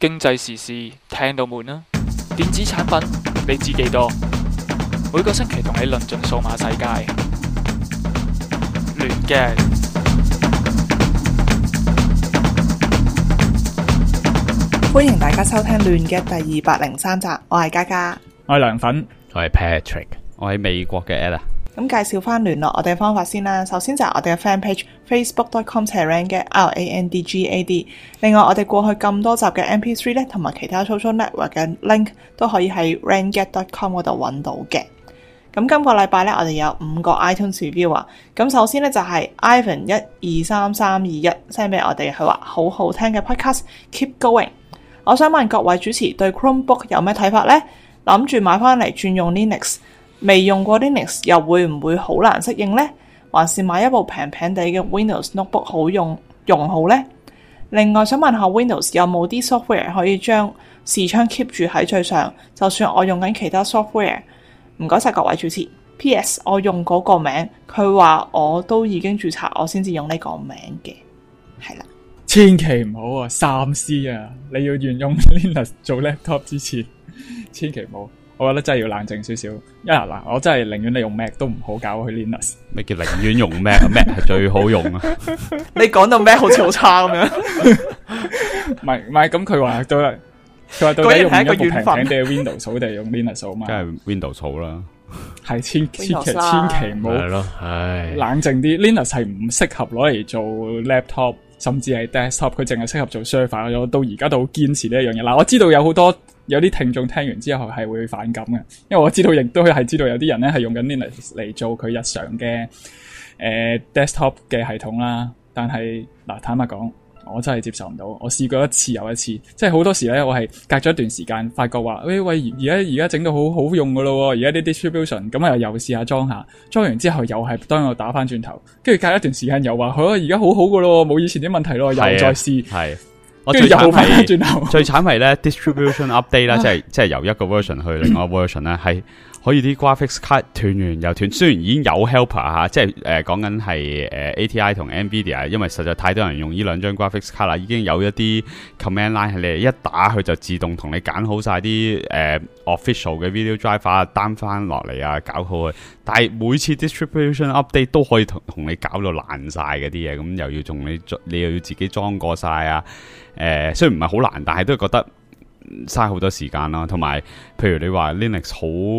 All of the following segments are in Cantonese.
經濟時事聽到悶啦，電子產品你知幾多？每個星期同你論盡數碼世界，亂嘅。 歡迎大家收聽亂嘅第203集，我係嘉嘉， 我係涼粉， 我係 Patrick， 我係美國嘅 Ella。 咁介紹翻聯絡我哋嘅方法先啦。首先就係我哋嘅 fan page facebook.com/rangad RANDGAD。另外我哋過去咁多集嘅 MP3 咧，同埋其他 social network 嘅 link 都可以喺 rangad.com 嗰度揾到嘅。咁今個禮拜咧，我哋有5個 iTunes review 啊。咁首先咧就係 Ivan123321 send 俾我哋，佢話好好聽嘅 podcast，keep going。我想問各位主持對 Chromebook 有咩睇法呢？諗住買翻嚟轉用 Linux， 未用過 Linux 又會唔會好難適應呢？還是買一部平平地嘅 Windows notebook 好用好呢？另外想問下 Windows 有冇啲 software 可以將視窗 keep 住喺最上，就算我用緊其他 software。唔該晒各位主持。PS 我用嗰個名，佢話我都已經註冊，我先至用呢個名嘅，係啦。 千祈唔好啊，三思啊！你要沿用 Linux 做 laptop 之前，千祈唔好。我覺得真係要冷靜少少。我真係寧願你用 Mac 都唔好搞去 Linux。 咩叫寧願用 Mac？Mac 係最好用啊！ 你講到 Mac 好似好差咁樣。 唔係，咁佢話到底用一部平平地 Windows 好定用 Linux 好嘛？ 梗係 Windows 好啦。 係千祈唔好係咯，唉， 冷靜啲。Linux 係唔適合攞嚟做 laptop。甚至係 desktop， 佢淨係適合做 server。我到而家都好堅持呢一樣嘢。嗱，我知道有啲聽眾聽完之後係會反感嘅，因為我知道亦都係知道有啲人咧係用緊 Linux 嚟做佢日常嘅desktop 嘅系統啦。但係嗱，坦白講，我真係接受唔到。我試過一次又一次，即係好多時咧，我係隔咗一段時間，發覺話，喂，而家整到好好用噶咯，而家啲 distribution， 咁啊又試下裝完之後又係當我打翻轉頭，跟住隔一段時間又話，而家好好噶咯，冇以前啲問題咯，又再試， 係， 我最慘係轉頭， 最慘係咧 distribution update 啦，即係由一個 version 去另外一個 version 咧，係可以啲 graphics card 斷完又斷，雖然已經有 helper 吓，即係講緊係ATI 同 NVIDIA， 因為實在太多人用呢兩張 graphics card 啦，已經有一啲 command line 係你一打佢就自動同你揀好晒啲official 嘅 video driver down 翻落嚟啊，搞好佢。但係每次 distribution update 都可以同你搞到爛晒嗰啲嘢，咁又要你又要自己裝過晒啊。雖然唔係好難，但係都係覺得嘥好多時間啦。同埋，譬如你話 Linux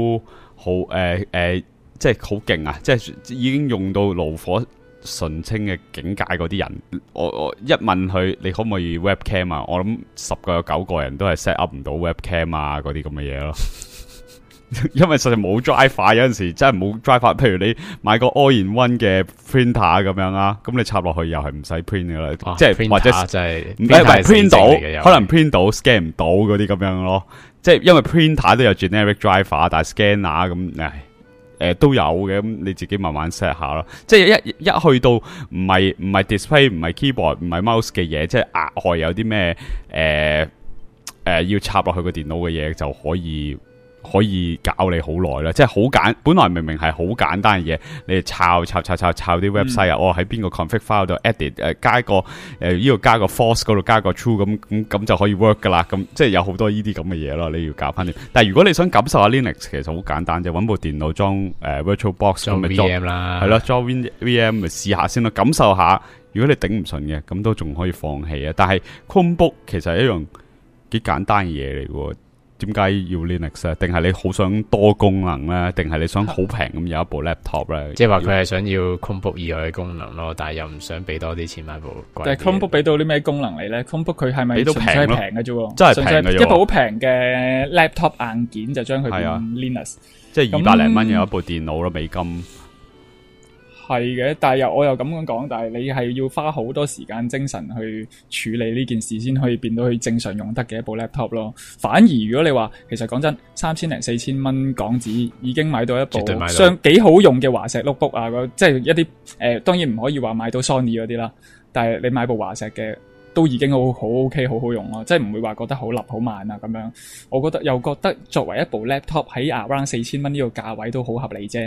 即係好勁啊！即係已經用到爐火純青嘅境界嗰啲人，我一問佢你可唔可以 webcam 啊？我諗10個有9個人都係 set up 唔到 webcam 啊嗰啲咁嘅嘢咯。因為實在冇 driver， 有陣時真係冇 driver。譬如你買個 all-in-one 嘅 printer 咁樣啊，咁你插落去又係唔使 print 噶啦，即係或者就係唔係 print 到，可能 print 到 scan 唔到嗰啲咁樣咯。即係因為 printer 都有 generic driver， 但係 scanner 咁都有嘅，咁你自己慢慢 set 下咯。即係一去到唔係 display 唔係 keyboard 唔係 mouse 嘅嘢，即係額外有啲咩要插落去個電腦嘅嘢就可以搞你好耐啦，即係好本來明明係好簡單嘅嘢，你抄啲 website 啊，我喺邊個 config file 度 edit 加個呢度加個 false 嗰度加個 true 咁就可以 work 噶啦，咁即係有好多呢啲咁嘅嘢咯，你要搞翻啲。但係如果你想感受下 Linux， 其實好簡單，就揾部電腦裝VirtualBox 咁咪裝 VM 啦， 係咯，裝 VM 咪試下先咯，感受下。如果你頂唔順嘅，咁都仲可以放棄啊。但係 Chromebook 其實係一樣幾簡單嘅嘢嚟嘅。點解要 Linux 咧？定係你好想多功能咧？定係你想好平咁有一部 laptop 咧？ 即係話佢係想要 Chromebook 以外嘅功能咯，但係又唔想俾多啲錢買部貴。 但係 Chromebook 俾到啲咩功能你咧 ？Chromebook 佢係咪純粹係平嘅啫？ 真係平嘅啫， 一部好平嘅 laptop 硬件就將佢變 Linux， 即係200零蚊有一部電腦咯，美金。 係嘅，但係我又咁樣講，但係你係要花好多時間精神去處理呢件事，先可以變到佢正常用得嘅一部 laptop 咯。反而如果你話，其實講真，3000零4000蚊港紙已經買到一部幾好用嘅華碩 notebook 啊，即係一啲當然唔可以話買到 Sony 嗰啲啦，但係你買部華碩嘅都已經好 OK 好好用咯，即係唔會話覺得好立好慢啊咁樣。我覺得作為一部 laptop 喺 around 4000蚊呢個價位都好合理啫。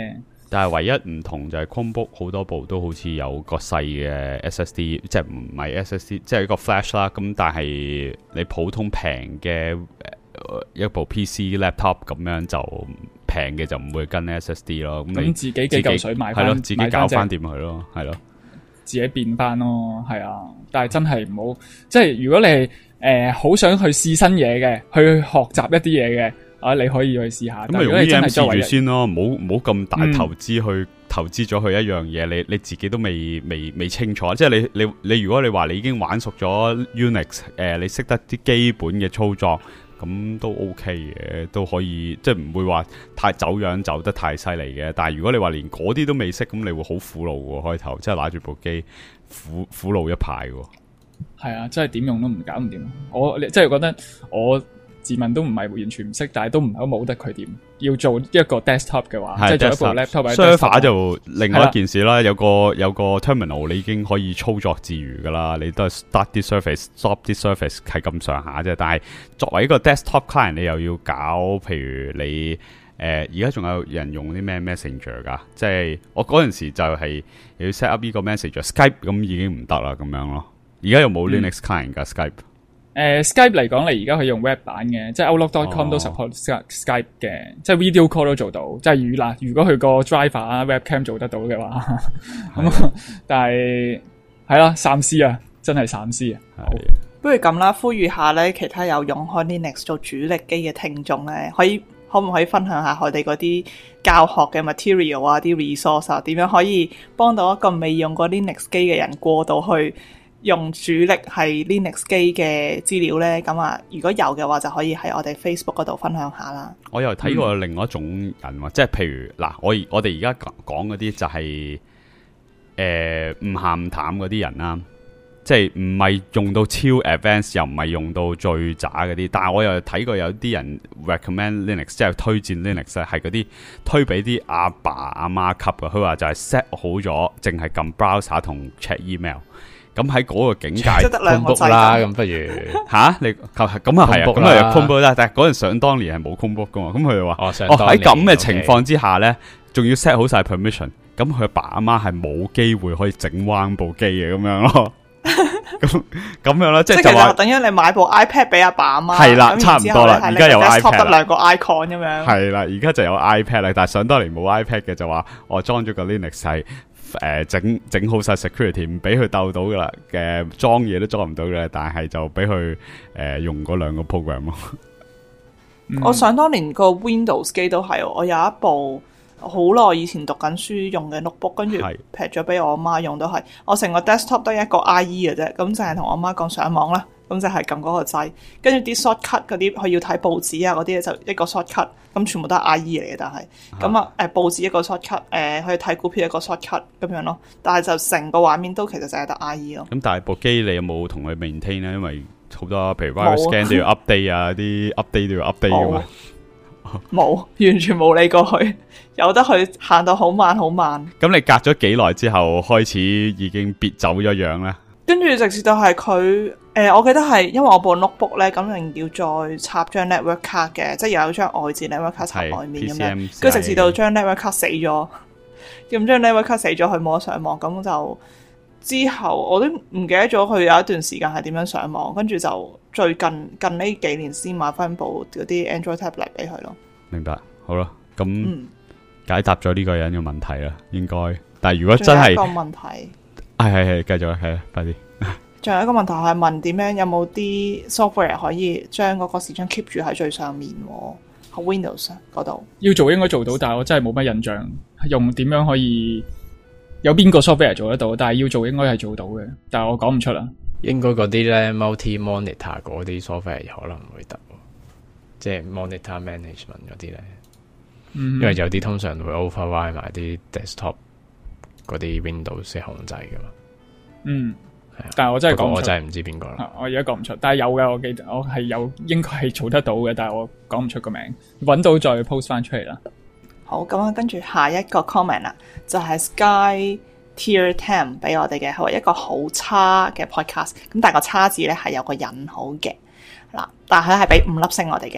但係唯一唔同就係 Chromebook 好多部都好似有個細嘅 SSD， 即係唔係 SSD， 即係一個 flash 啦。咁但係你普通平嘅一部 PC laptop 咁樣就平嘅就唔會跟 SSD 咯。咁你自己幾嚿水買翻， 係咯，自己搞翻掂佢咯，係咯， 自己變翻咯，係啊。但係真係唔好，即係如果你係好想去試新嘢嘅，去學習一啲嘢嘅。你可以去試下。 咁咪用 VM 試住先咯，唔好咁大投資去投資咗去一樣嘢，你自己都未清楚。即係你如果你話你已經玩熟咗 Unix， 你識得啲基本嘅操作，咁都 OK 嘅，都可以，即係唔會話太走樣走得太犀利嘅。但係如果你話連嗰啲都未識，咁你會好苦惱喎，開頭即係拿住部機苦惱一排喎。 係啊，真係點用都唔搞唔掂。我即係覺得我自問都唔係完全唔識，但係都唔係冇得佢點。要做一個 desktop 嘅話，即係做一部 laptop。server 就另外一件事啦，有個 terminal 你已經可以操作自如噶啦，你都係 start 啲 surface、stop 啲 surface 係咁上下啫。但係作為一個 desktop client，你又要搞，譬如你而家仲有人用啲咩 messenger 噶？即係我嗰陣時就係要 set up 呢個 messenger，Skype 咁已經唔得啦，咁樣咯。而家又冇 Linux client 噶 Skype。 Skype 嚟講，你而家可以用 web 版嘅，即係 Outlook.com 都 support Skype 嘅，即係 video call 都做到。即係如果佢個 driver 啊 webcam 做得到嘅話，咁但係係啦，三思啊，真係三思啊。 不如咁啦，呼籲下咧，其他有用開 Linux 做主力機嘅聽眾咧，可唔可以分享下佢哋嗰啲教學嘅 material 啊，啲 resource 啊，點樣可以幫到一個未用過 Linux 機嘅人過到去用主力係 Linux 機嘅資料呢？咁啊，如果有嘅話，就可以喺我哋 Facebook 嗰度分享下啦。 我又睇過另外一種人喎，即係譬如嗱，我哋而家講嗰啲就係唔鹹唔淡嗰啲人啦，即係唔係用到超 advanced， 又唔係用到最渣嗰啲。但係我又睇過有啲人 recommend Linux， 即係推薦 Linux 係嗰啲推俾啲阿爸阿媽級嘅。佢話就係 set 好咗，淨係撳 browser 同 check email。咁喺嗰個境界 ，Chromebook 啦，咁不如吓你咁啊係啊，咁啊 Chromebook 啦，但係嗰陣想當年係冇 Chromebook 噶嘛，咁佢就話喺咁嘅情況之下咧，仲要 set 好晒 permission， 咁佢爸阿媽係冇機會可以整彎部機嘅咁樣咯，咁樣啦，即係就話等於你買部 iPad 俾阿爸阿媽， 係啦，差唔多啦，而家有 iPad 得兩個 icon 咁樣， 係啦，而家就有 iPad 啦，但係想當年冇 iPad 嘅就話我裝咗個 Linux 係。整好晒 security， 唔俾佢鬥到噶啦，裝嘢都裝唔到嘅，但係就俾佢用嗰兩個 program 咯。 我想當年個 Windows 機都係，我有一部好耐以前讀緊書用嘅 notebook， 跟住劈咗俾我媽用都係，我成個 desktop 得一個 IE 嘅啫，咁就係同我媽講上網啦。咁就係撳嗰個掣，跟住啲 shortcut 嗰啲，佢要睇報紙啊嗰啲就一個 shortcut，咁全部都係 IE 嚟嘅，但係咁報紙一個 shortcut，去睇股票一個 shortcut 咁樣咯，但係就成個畫面都其實就係得 IE 咯。 咁但係部機你有冇同佢 maintain 咧？因為好多譬如 virus scan 都要 update 啊，啲 update 都要 update 噶嘛。 冇，完全冇理過佢，由得佢行到好慢好慢。 咁你隔咗幾耐之後開始已經別走咗樣咧？跟住直至到係佢我記得係因為我部 notebook 咧，咁要再插張 network 卡嘅，即係有張外置 network 卡插外面咁樣，跟住直至到張 network 卡死咗，咁張 network 卡死咗，佢冇得上網，咁就之後我都唔記得咗佢有一段時間係點樣上網，跟住就最近呢幾年先買翻部嗰啲 Android tablet 俾佢咯。明白，好啦，咁解答咗呢個人嘅問題啦，應該。但係如果真係個問題，係繼續係快啲。仲有一個問題係問點樣有冇啲 software 可以將嗰個視窗 keep 住喺最上面喺 Windows 嗰度？要做應該做到，但係我真係冇乜印象用點樣可以有邊個 software 做得到，但係要做應該係做到嘅，但係我講唔出啦。應該嗰啲咧 multi monitor 嗰啲 software 可能唔會得，即係 monitor management 嗰啲咧，因為有啲通常會 override 埋啲 desktop 嗰啲 Windows 控制噶嘛。但係我真係講唔出，我真係唔知邊個啦。我而家講唔出，但係有嘅，我記得我係有，應該係做得到嘅，但係我講唔出個名，搵到再 post 翻出嚟啦。好，咁啊，跟住下一個 comment 啦，就係 Sky Tier 10俾我哋嘅，係話一個好差嘅 podcast，咁但係個差字咧係有個引號嘅嗱，但係佢係俾5粒星我哋嘅。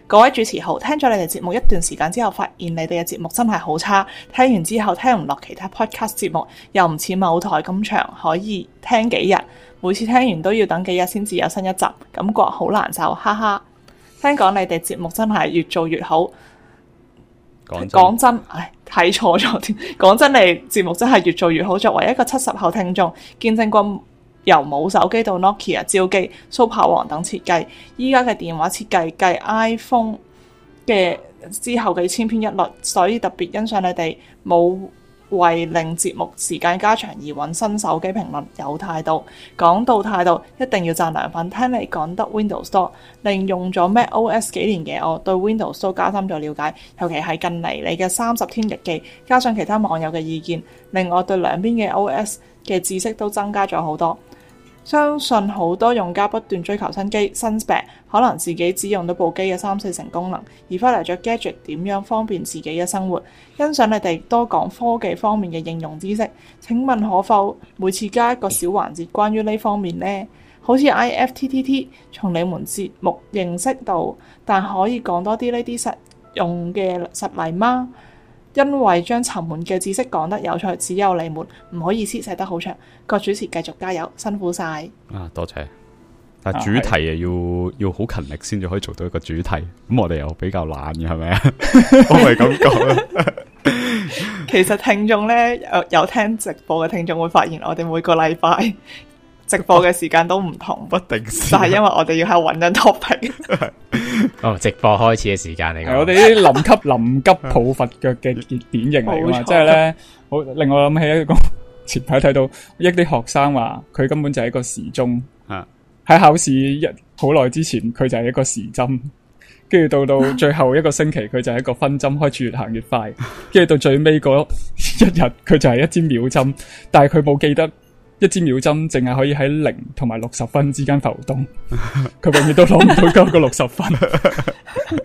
各位主持好，聽咗你哋節目一段時間之後，發現你哋嘅節目真係好差，聽完之後聽唔落其他 podcast 節目，又唔似某台咁長，可以聽幾日，每次聽完都要等幾日先至有新一集，感覺好難受，哈哈。聽講你哋節目真係越做越好，講真，睇錯咗添。講真，你節目真係越做越好。作為一個70後聽眾，見證過由冇手機到 Nokia、招機、蘇炮王等設計，依家嘅電話設計繼 iPhone 嘅之後幾千篇一律，所以特別欣賞你哋冇為令節目時間加長而揾新手機評論，有態度。講到態度，一定要讚良份。聽你講得 Windows 多，令用咗 macOS 幾年嘅我對 Windows 都加深咗了解，尤其係近嚟你嘅30天日記，加上其他網友嘅意見，令我對兩邊嘅 OS 嘅知識都增加咗好多。相信好多用家不斷追求新機新 spec， 可能自己只用到部機嘅3-4成功能，而忽略咗 gadget 點樣方便自己嘅生活。欣賞你哋多講科技方面嘅應用知識，請問可否每次加一個小環節關於呢方面呢？好似 IFTTT 從你們節目認識到，但可以講多啲呢啲實用嘅實例嗎？因為將沉悶嘅知識講得有趣，只有你們，唔好意思寫得好長。各主持繼續加油，辛苦晒。 多謝。但主題要好勤力先至可以做到一個主題，咁我哋又比較懶嘅，係咪啊？我咪咁講。 其實聽眾呢，有聽直播嘅聽眾會發現，我哋每個禮拜直播嘅時間都唔同， 不定時， 就係因為我哋要喺度揾緊 topic。 直播開始嘅時間嚟嘅， 我哋啲臨急抱佛腳嘅典型嚟噶嘛，即係咧，好令我諗起一個前排睇到一啲學生話，佢根本就係一個時鐘，喺考試好耐之前，佢就係一個時針，跟住到最後一個星期，佢就係一個分針，開始越行越快，跟住到最尾嗰一日，佢就係一支秒針，但係佢冇記得。一支秒針淨係可以喺0同埋60分之間浮動，佢永遠都攞唔到嗰個60分。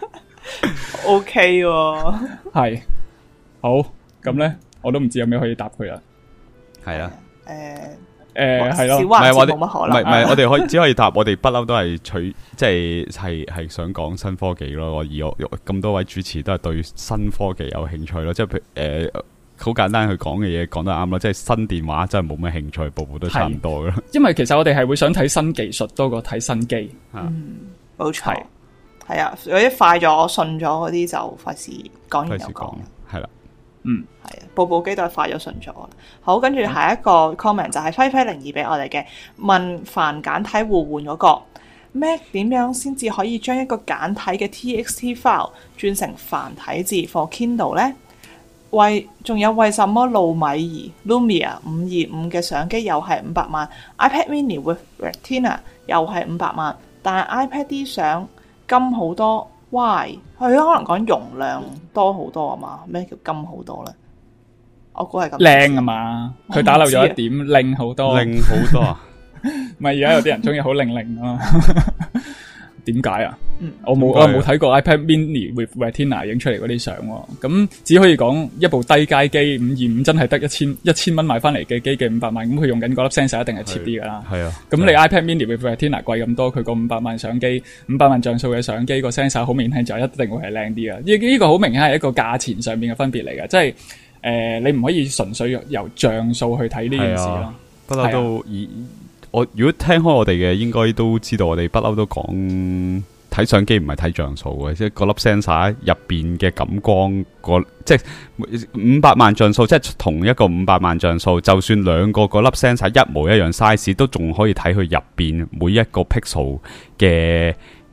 OK 喎， 係好咁咧，我都唔知有咩可以答佢啦。 係啦， 係咯， 唔係我哋冇乜可能， 唔係我哋只可以答，我哋不嬲都係即係想講新科技咯。而我咁多位主持都係對新科技有興趣咯，即係譬如好簡單，佢講嘅嘢講得啱啦，即係新電話真係冇咩興趣，部部都差唔多噶啦。 因為其實我哋係會想睇新技術多過睇新機。 冇錯，係啊，有啲快咗、順咗嗰啲就費事講完又講。 係啦， 係啊，部機都係快咗、順咗。好，跟住下一個 comment 就係輝輝02俾我哋嘅，問繁簡體互換嗰個 Mac 點樣先至可以將一個簡體嘅 TXT file 轉成繁體字 for Kindle 呢？仲有為什麼路米兒 Lumia 525嘅相機又係500萬 iPad Mini with Retina 又係500萬，但係 iPad 啲相金好多 Why？ 佢可能講容量多好多啊嘛？咩叫金好多咧？我估係咁靚啊嘛，佢打漏咗一點靚好多， 靚好多啊！ 咪而家有啲人中意好靚啊？點解啊？我冇睇過 iPad Mini with Retina 影出嚟嗰啲相，咁只可以講一部低階機525真係得1000蚊買翻嚟嘅機嘅500萬，咁佢用緊嗰粒 sensor 一定係 cheap 啲噶啦。係啊，咁你 iPad Mini with Retina 貴咁多，佢個500萬相機500萬像素嘅相機個 sensor 好明顯就一定會係靚啲啊！呢個好明顯係一個價錢上面嘅分別嚟嘅，即係你唔可以純粹由像素去睇呢件事咯。 不嬲都我如果聽開我哋嘅，應該都知道我哋不嬲都講睇相機唔係睇像素嘅，即係嗰粒 sensor 入邊嘅感光，即係500萬像素，即係同一個500萬像素，就算兩個嗰粒 sensor 一模一樣 size， 都仲可以睇佢入邊每一個 pixel 嘅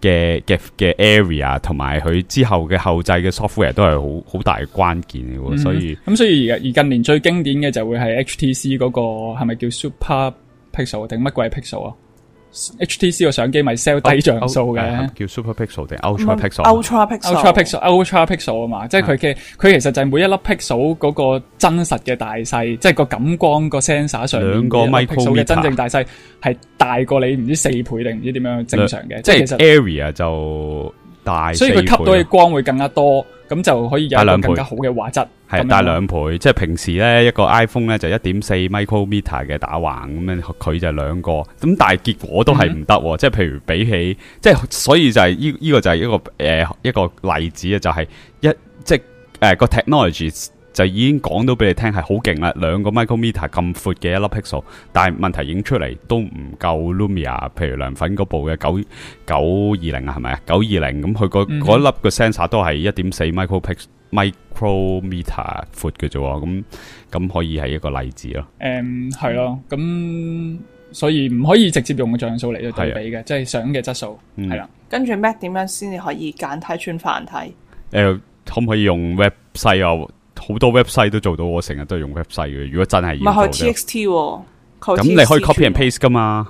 area， 同埋佢之後嘅後製嘅 software 都係好大嘅關鍵嘅喎，所以而近年最經典嘅就會係 HTC 嗰個係咪叫 Super Pixel 定乜鬼 Pixel 啊 ？HTC 個相機咪 sell 低像素嘅， 叫 Super Pixel 定 Ultra Pixel？Ultra Pixel 啊嘛，即係佢其實就係每一粒 pixel 嗰個真實嘅大細，即係個感光個 sensor 上面嘅 pixel 嘅真正大細係大過你唔知4倍定唔知點樣正常嘅，即係其實 area 就大， 所以佢吸到嘅光會更加多，咁就可以有一個更加好嘅畫質。 係大2倍，即係平時咧一個 iPhone 咧就 1.4 micrometer 嘅打橫咁樣，佢就2個，咁但係結果都係唔得，即係譬如比起，即係所以就係呢個就係一個例子啊，就係即係個 technology 就已經講到俾你聽係好勁啦，2個 micrometer 咁闊嘅一粒 pixel，但係問題影出嚟都唔夠 Lumia， 譬如涼粉嗰部嘅920啊，係咪啊？920咁佢嗰粒個 sensor 都係 1.4 micrometer 闊嘅啫，咁可以係一個例子咯。 係咯，咁所以唔可以直接用個像素嚟對比嘅，即係相嘅質素係啦。 跟住 Mac 點樣先至可以簡體轉繁體？ 可唔可以用 website 啊？好多 website 都做到，我成日都係用 website 嘅。如果真係要做， 唔係去 TXT 喎， 咁你可以 copy and paste 噶嘛？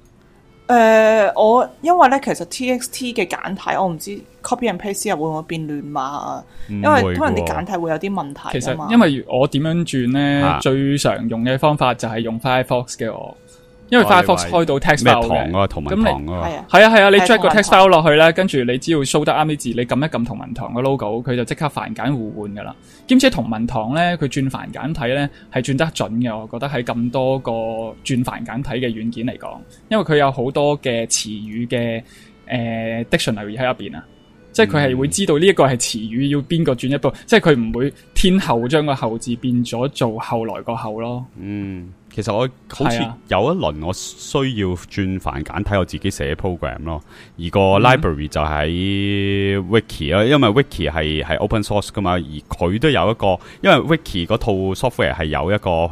我因為咧，其實 TXT 嘅簡體我唔知 copy and paste 又會唔會變亂碼啊？因為可能啲簡體會有啲問題。 其實因為我點樣轉咧，最常用嘅方法就係用 Firefox 嘅我。因為 Firefox 開到 text file 嘅， 同文堂嗰個係啊，你 drag 個 text file 落去咧，跟住你只要 show 得啱啲字，你撳一撳同文堂個 logo， 佢就即刻繁簡互換噶啦。兼且同文堂咧，佢轉繁簡體咧係轉得準嘅，我覺得喺咁多個轉繁簡體嘅軟件嚟講，因為佢有好多嘅詞語嘅dictionary 喺入邊啊，即係佢係會知道呢一個係詞語要邊個轉一步，即係佢唔會天後將個後字變咗做後來個後咯。 其實我好似有一輪我需要轉繁簡體，我自己寫 program 咯，而個 library 就喺 Wiki 啦，因為 Wiki 係 open source 噶嘛，而佢都有一個，因為 Wiki 嗰套 software 係有一個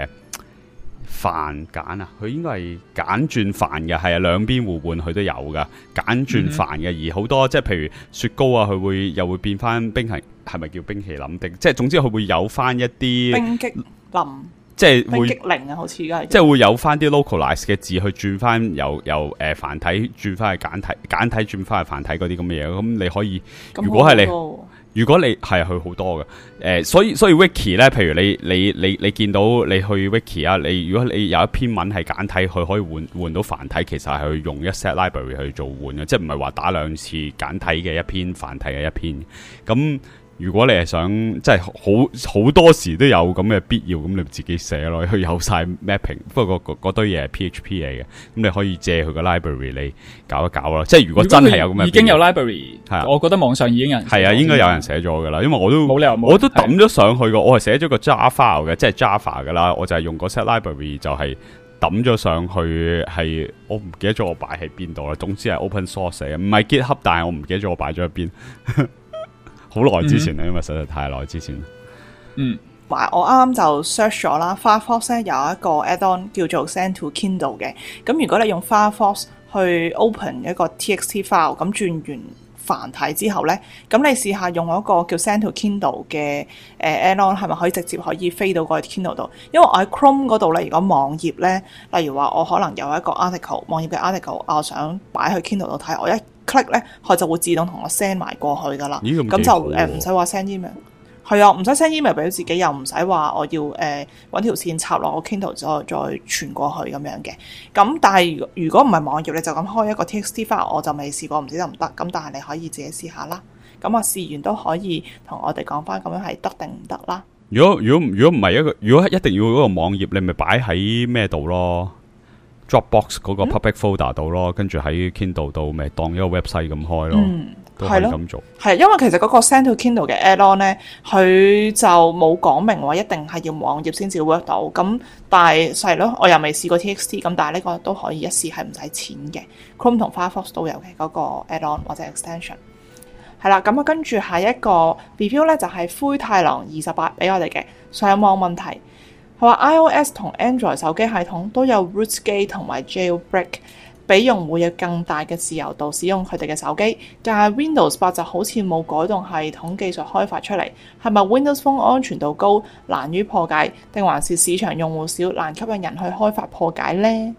繁簡啊，佢應該係簡轉繁嘅，係啊，兩邊互換佢都有噶，簡轉繁嘅，而好多即係譬如雪糕啊，佢又會變翻冰淇，係咪叫冰淇淋定？即係總之佢會有翻一啲冰激凌。 即係會激凌啊，好似而家即係會有翻啲 localize 嘅字去轉翻由繁體轉翻去簡體，簡體轉翻去繁體嗰啲咁嘅嘢，咁你可以，如果係如果你係去好多嘅，所以 wiki 咧，譬如你見到你去 wiki 啊，如果你有一篇文係簡體，佢可以換到繁體，其實係去用一 set library 去做換嘅，即係唔係話打2次簡體嘅一篇，繁體嘅一篇咁。如果你係想即係好多時都有咁嘅必要，咁你自己寫咯，佢有晒 mapping。不過嗰堆嘢係 PHP 嚟嘅，咁你可以借佢個 library 嚟搞一搞咯。即係如果真係有咁嘅， 已經有 library， 係啊， 我覺得網上已經有人係啊，應該有人寫咗噶啦。因為我都冇理由我都抌咗上去個，我係寫咗個 jar file 嘅，即係 Java 噶啦。我就係用嗰 set library 就係抌咗上去，係我唔記得咗我擺喺邊度啦。總之係 open source 嘅，唔係 GitHub，但係我唔記得咗我擺咗喺邊。好耐之前啦，因為實在太耐之前。 我啱啱就 search 咗啦 ，Firefox 咧有一個 add-on 叫做 Send to Kindle 嘅。咁如果你用 Firefox 去 open 一個 TXT file， 咁轉完繁體之後咧，咁你試下用嗰個叫 Send to Kindle 嘅add-on 係咪可以直接可以飛到過去 Kindle 度？因為我喺 Chrome 嗰度咧，如果網頁咧，例如話我可能有一個 article 網頁嘅 article， 我想擺去 Kindle 度睇，我一 click 咧，佢就會自動同我 send 埋過去噶啦。咁就唔使話 send email。係啊，唔使 send email 俾自己，又唔使話我要揾條線插落個 Kindle 再傳過去咁樣嘅。咁但係如果唔係網頁，你就咁開一個 TXT file， 我就未試過，唔知得唔得。咁但係你可以自己試下啦。咁我試完都可以同我哋講翻，咁樣係得定唔得啦？ 如果唔係如果一定要嗰個網頁，你咪擺喺咩度咯？ Dropbox 嗰個 public folder 度咯，跟住喺 Kindle 度咪當一個 website 咁開咯，都可以咁做。係因為其實嗰個 Send to Kindle 嘅 add-on 咧，佢就冇講明話一定係要網頁先至 work 到。咁但係係咯，我又未試過 TXT， 咁但係呢個都可以一試，係唔使錢嘅。Chrome 同 Firefox 都有嘅嗰個 add-on 或者 extension。係啦，咁啊跟住下一個 review 咧就係灰太狼28俾我哋嘅上網問題。佢話 iOS 同 Android 手機系統都有 root 機同埋 jailbreak， 俾用戶有更大嘅自由度使用佢哋嘅手機。但係 Windows 8就好似冇改動系統技術開發出嚟，係咪 Windows Phone 安全度高，難於破解，定還是市場用戶少，難吸引人去開發破解呢？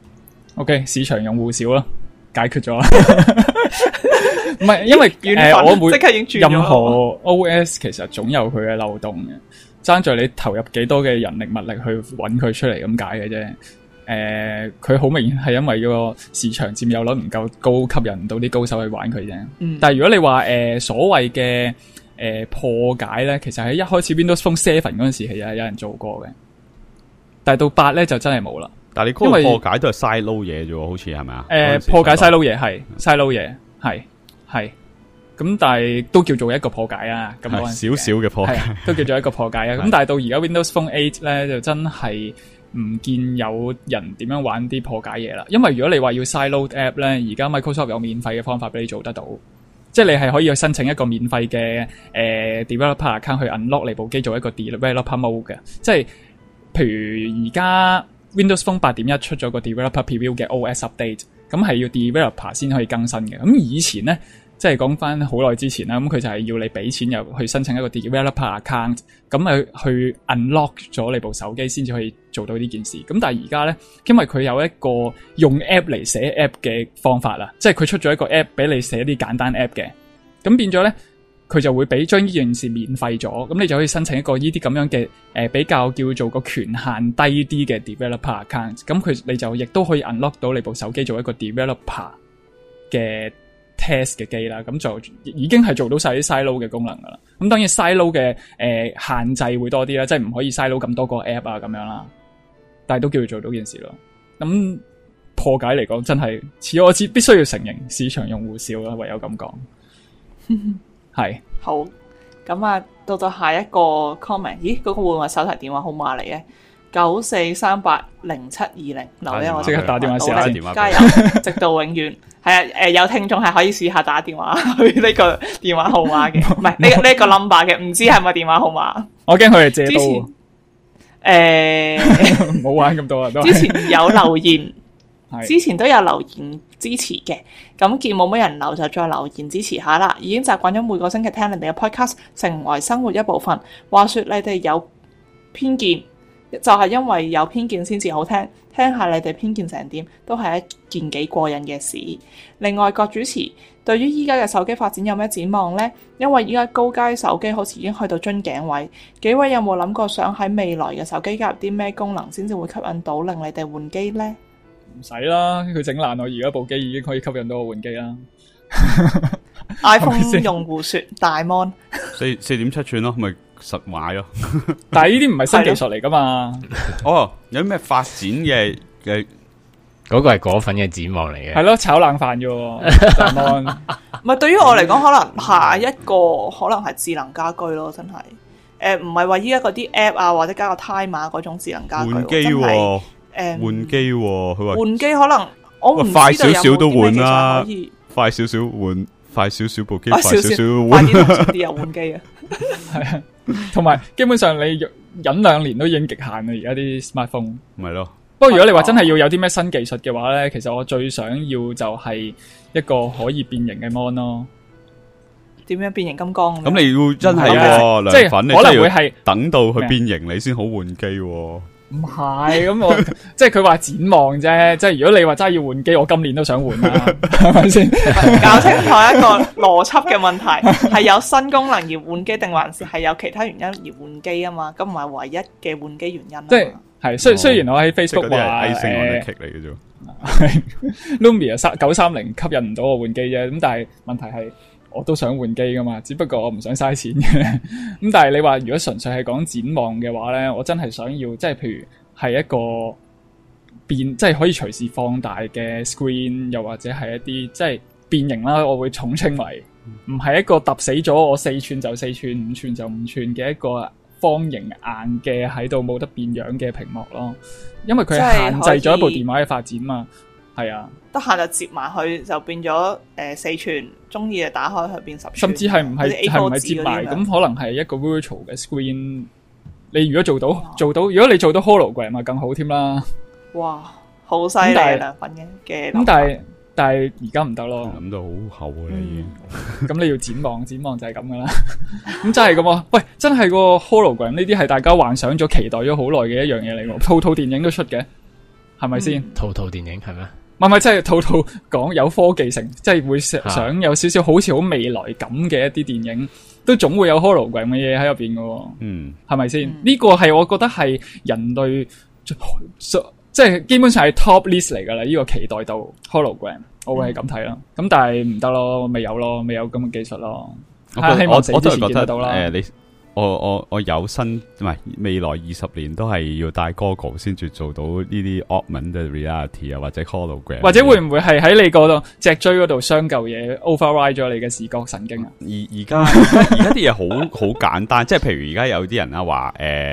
OK， 市場用戶少啦，解決咗啦。唔係，因為我每任何 OS 其實總有佢嘅漏洞嘅。爭在你投入幾多嘅人力物力去揾佢出嚟咁解嘅啫。佢好明顯係因為個市場佔有率唔夠高，吸引唔到啲高手去玩佢啫。但係如果你話所謂嘅破解咧，其實喺一開始 Windows Phone 7嗰陣時係有人做過嘅，但係到8咧就真係冇啦。 但係你嗰個破解都係 side load 嘢啫喎，好似係咪啊？ 破解 side load 嘢係 side load 嘢係。咁但係都叫做一個破解啊，咁少少嘅破解都叫做一個破解啊。咁但係到而家 Windows Phone 8咧就真係唔見有人點樣玩啲破解嘢啦。因為如果你話要 side load app 咧，而家 Microsoft 有免費嘅方法俾你做得到，即係你係可以去申請一個免費嘅developer account 去 unlock 你部機做一個 developer mode 嘅。即係譬如而家 Windows Phone 8.1出咗個 developer preview 嘅 OS update， 咁係要 developer 先可以更新嘅。咁以前咧。即係講翻好耐之前啦，咁佢就係要你俾錢又去申請一個 developer account， 咁去 unlock 咗你部手機先至可以做到呢件事。咁但係而家咧，因為佢有一個用 app 嚟寫 app 嘅方法啦，即係佢出咗一個 app 俾你寫啲簡單 app 嘅，咁變咗咧，佢就會將呢件事免費咗，咁你就可以申請一個呢啲咁樣嘅比較叫做個權限低啲嘅 developer account， 咁你就亦都可以 unlock 到你部手機做一個 developer 嘅test 嘅機啦，咁就已經係做到晒啲 side load 嘅功能噶啦。咁當然 side load 嘅限制會多啲啦，即係唔可以 side load 咁多個 app 啊咁樣啦。但係都叫做做到件事咯。咁破解嚟講，真係似我必須要承認市場用戶少啦，唯有咁講。係好，咁啊，到下一個 comment， 咦，嗰個會唔會手提電話號碼嚟嘅？94380720，留俾我即刻打電話試下先， 加油，直到永遠。係啊，有聽眾係可以試下打電話去呢個電話號碼嘅，唔係呢個 number 嘅，唔知係咪電話號碼？ 我驚佢哋借刀。唔好玩咁多啊！都之前有留言，之前都有留言支持嘅，咁見冇乜人留就再留言支持下啦。已經習慣咗每個星期聽你哋嘅 podcast， 成為生活一部分。話說你哋有偏見，就係因為有偏見先至好聽。聽下你哋偏見成點，都係一件幾過癮嘅事。另外，各主持對於依家嘅手機發展有咩展望呢？因為依家高階手機好似已經去到樽頸位，幾位有冇諗過想喺未來嘅手機加入啲咩功能先至會吸引到令你哋換機呢？ 唔使啦，佢整爛我而家部機已經可以吸引到我換機啦。 iPhone 用戶說大 mon 4.7寸咯，咪實買咯。 但係呢啲唔係新技術嚟噶嘛？ 哦，有咩發展嘅嗰個係果粉嘅展望嚟嘅。 係咯，炒冷飯啫。大 mon 唔係，對於我嚟講，可能下一個可能係智能家居咯，真係。唔係話依家嗰啲 app 啊，或者加個 timer 嗰種智能家居。 換機喎，換機喎，佢話換機可能我唔知道快少少都換啦， 可以快少少換，快少少部機，快少少換， 快啲啲又換機啊！ 係啊，同埋基本上你忍2年都已經極限啦，而家啲 smartphone。 咪咯。 不過如果你話真係要有啲咩新技術嘅話咧，其實我最想要就係一個可以變形嘅 mon 咯。 點樣變形金剛？ 咁你要真係即係可能會係等到佢變形你先好換機。 唔係咁我即係佢話展望啫，即係如果你話真係要換機，我今年都想換啦，係咪先？ 搞清楚一個邏輯嘅問題，係有新功能而換機，定還是係有其他原因而換機啊嘛？咁唔係唯一嘅換機原因。 即係雖然我喺 Facebook 話嚟嘅啫 ，Lumia 930吸引唔到我換機啫，咁但係問題係我都想換機噶嘛，只不過我唔想嘥錢嘅。咁但係你話如果純粹係講展望嘅話咧，我真係想要即係譬如係一個即係可以隨時放大嘅 screen， 又或者係一啲即係變形啦，我會統稱為唔係一個揼死咗我4寸就4寸，5寸就5寸嘅一個方形硬嘅喺度冇得變樣嘅屏幕咯，因為佢係限制咗一部電話嘅發展嘛。係啊，得閒就接埋佢就變咗4寸，中意就打開佢變10寸，甚至係唔係接埋咁，可能係一個 virtual 嘅 screen。你如果做到，如果你做到 hologram 咪更好添啦。哇，好犀利兩份嘅。咁但係而家唔得咯， 諗到好厚啊已經。 咁你要展望就係咁噶啦。咁真係咁啊！喂，真係個 hologram 呢啲係大家幻想咗、期待咗好耐嘅一樣嘢嚟喎。套電影都出嘅，係咪先？套電影係咩？唔係，即係套講有科技性，即係會想有少少好似好未來感嘅一啲電影，都總會有 hologram 嘅嘢喺入邊嘅。嗯，係咪先？呢個係我覺得係人類即係基本上係 top list 嚟噶啦。呢個期待度 hologram，我會係咁睇啦。咁但係唔得咯，未有咁嘅技術咯。 希望死我都係覺之前見得到啦。 你我有生唔係未來20年都係要戴 Goggle 先至做到呢啲 augmented reality 啊，或者 hologram， 或者會唔會係喺你嗰度脊椎嗰度雙嚿嘢 override 咗你嘅視覺神經啊？ 而家啲嘢好簡單，即係譬如而家有啲人啊話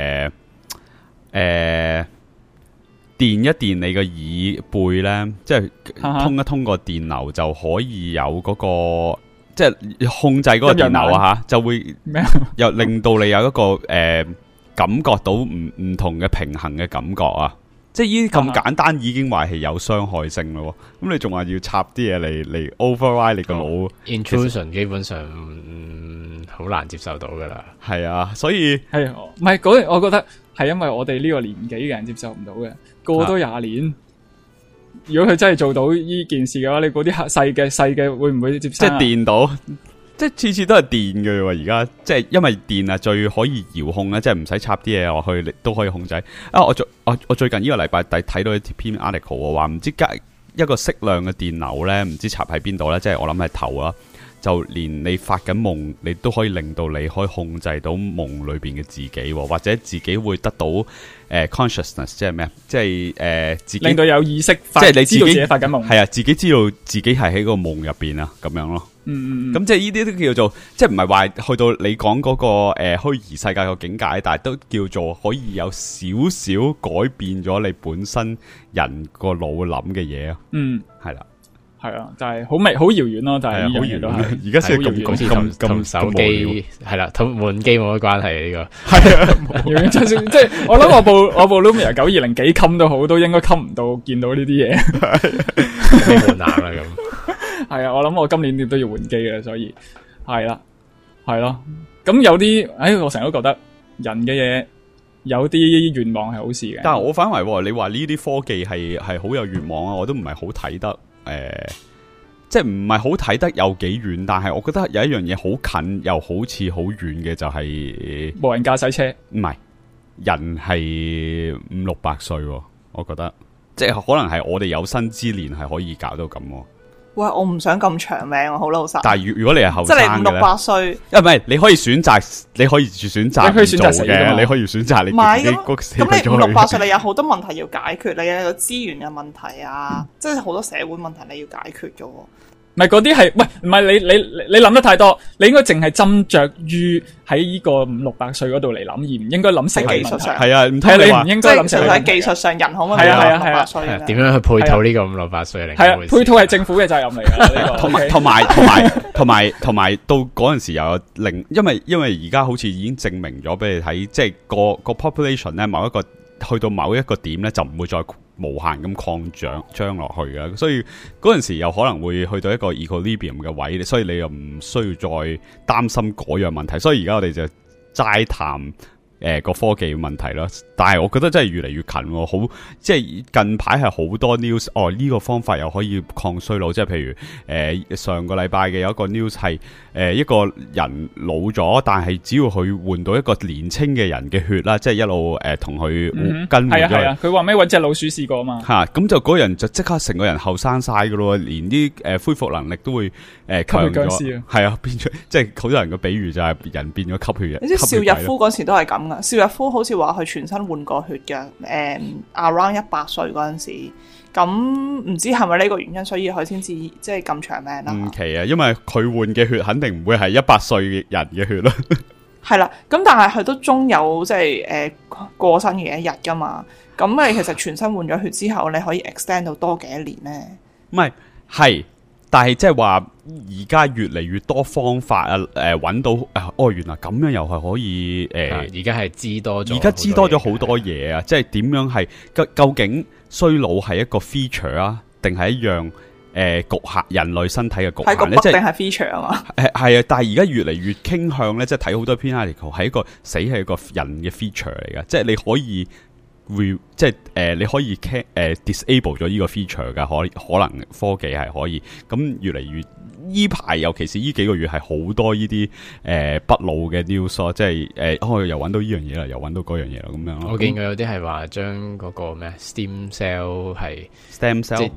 電一電你個耳背咧，即係通一通個電流就可以有嗰個。即係控制嗰個電流啊吓，就會又令到你有一個感覺到唔同嘅平衡嘅感覺啊！即係呢啲咁簡單已經話係有傷害性咯。咁你仲話要插啲嘢嚟 override 你個腦 intrusion 基本上好難接受到噶啦。 係啊，所以係唔係嗰？我覺得係因為我哋呢個年紀嘅人接受唔到嘅，過多20年。如果佢真係做到呢件事嘅話，你嗰啲細嘅會唔會接受？ 即係電到，即係次次都係電嘅喎。而家即係因為電啊，最可以遙控咧，即係唔使插啲嘢落去，你都可以控制。啊，我最近呢個禮拜睇到一篇 article 話，唔知一個適量嘅電流咧，唔知插喺邊度咧，即係我諗係頭啦。就連你發緊夢，你都可以令到你可以控制到夢裏邊嘅自己，或者自己會得到consciousness， 即係咩啊？即係自己令到有意識， 即係你知道自己發緊夢， 係啊，自己知道自己係喺個夢入邊啊，咁樣咯。咁即係呢啲都叫做，即係唔係話去到你講嗰個虛擬世界個境界，但係都叫做可以有少少改變咗你本身人個腦諗嘅嘢啊。係啦。 係啊，就係好遙遠咯，就係呢樣嘢都係。 而家先係咁手機係啦，同換機冇乜關係呢個。 係啊，遙遠就算即係我諗我部 Lumia 920幾冚都好，都應該冚唔到見到呢啲嘢。 咩門檻啦咁。 係啊，我諗我今年都要換機嘅，所以係啦，係咯。咁有啲，我成日都覺得人嘅嘢有啲願望係好事嘅。 但係我反為你話呢啲科技係好有願望啊，我都唔係好睇得。即係唔係好睇得有幾遠，但係我覺得有一樣嘢好近又好似好遠嘅就係無人駕駛車。唔係人係500-600歲，我覺得即係可能係我哋有生之年係可以搞到咁。 喂，我唔想咁長命，我好老實。 但係如果你係後生嘅咧， 即係你500-600歲， 唔係你可以選擇，你可以選擇死嘅，你可以選擇你自己咁你500-600歲，你有好多問題要解決，你有資源嘅問題啊，即係好多社會問題你要解決嘅。 唔係嗰啲係，喂，唔係你諗得太多，你應該淨係斟酌於喺呢個500-600歲嗰度嚟諗，而唔應該諗社會問題。 係啊，唔係你唔應該諗社會問題。 喺技術上人可唔可以500-600歲？ 點樣去配套呢個500-600歲嚟？ 係啊，配套係政府嘅責任嚟㗎。 同埋到嗰陣時又有因為而家好似已經證明咗俾你睇，即係個 population 咧，去到某一個點咧，就唔會再無限咁擴張落去嘅，所以嗰陣時又可能會去到一個 equilibrium 嘅位，所以你又唔需要再擔心嗰樣問題，所以而家我哋就齋談個科技問題啦。但係我覺得真係越嚟越近，好即係近排係好多 news， 呢個方法又可以抗衰老，即係譬如上個禮拜嘅有一個 news 係一個人老咗，但係只要佢換到一個年輕嘅人嘅血啦，即係一路同佢更換咗。係啊， 佢話咩搵隻老鼠試過啊嘛。 咁就嗰人就即刻成個人後生晒噶咯，連啲恢復能力都會強咗。係啊，變咗即係好多人嘅比喻就係人變咗吸血。 你知邵逸夫嗰時都係咁噶，邵逸夫好似話佢全身換過血嘅，around 100歲嗰陣時，咁唔知係咪呢個原因，所以佢先至即係咁長命啦。 唔奇啊，因為佢換嘅血肯定唔會係100歲人嘅血啦。 係啦，咁但係佢都終有即係過身嘅一日噶嘛。咁你其實全身換咗血之後，你可以 extend 到多幾年咧？ 唔係，但係即係話而家越嚟越多方法啊，揾到原來咁樣又係可以而家係知多咗， 而家知多咗好多嘢啊！即係點樣係究竟衰老係一個 feature 啊，定係一樣局限人類身體嘅局限咧？ 即係定係 feature 啊嘛？ 係啊，但係而家越嚟越傾向咧，即係睇好多篇 article 係一個死係一個人嘅 feature 嚟㗎，即係你可以。即係你可以disable 咗呢個 feature 噶，可能科技係可以咁越嚟越呢排，尤其是呢幾個月係好多呢啲不老嘅 news，即係又揾到呢樣嘢啦，又揾到嗰樣嘢啦，咁樣咯。 我見過有啲係話將嗰個咩 stem cell 係 stem cell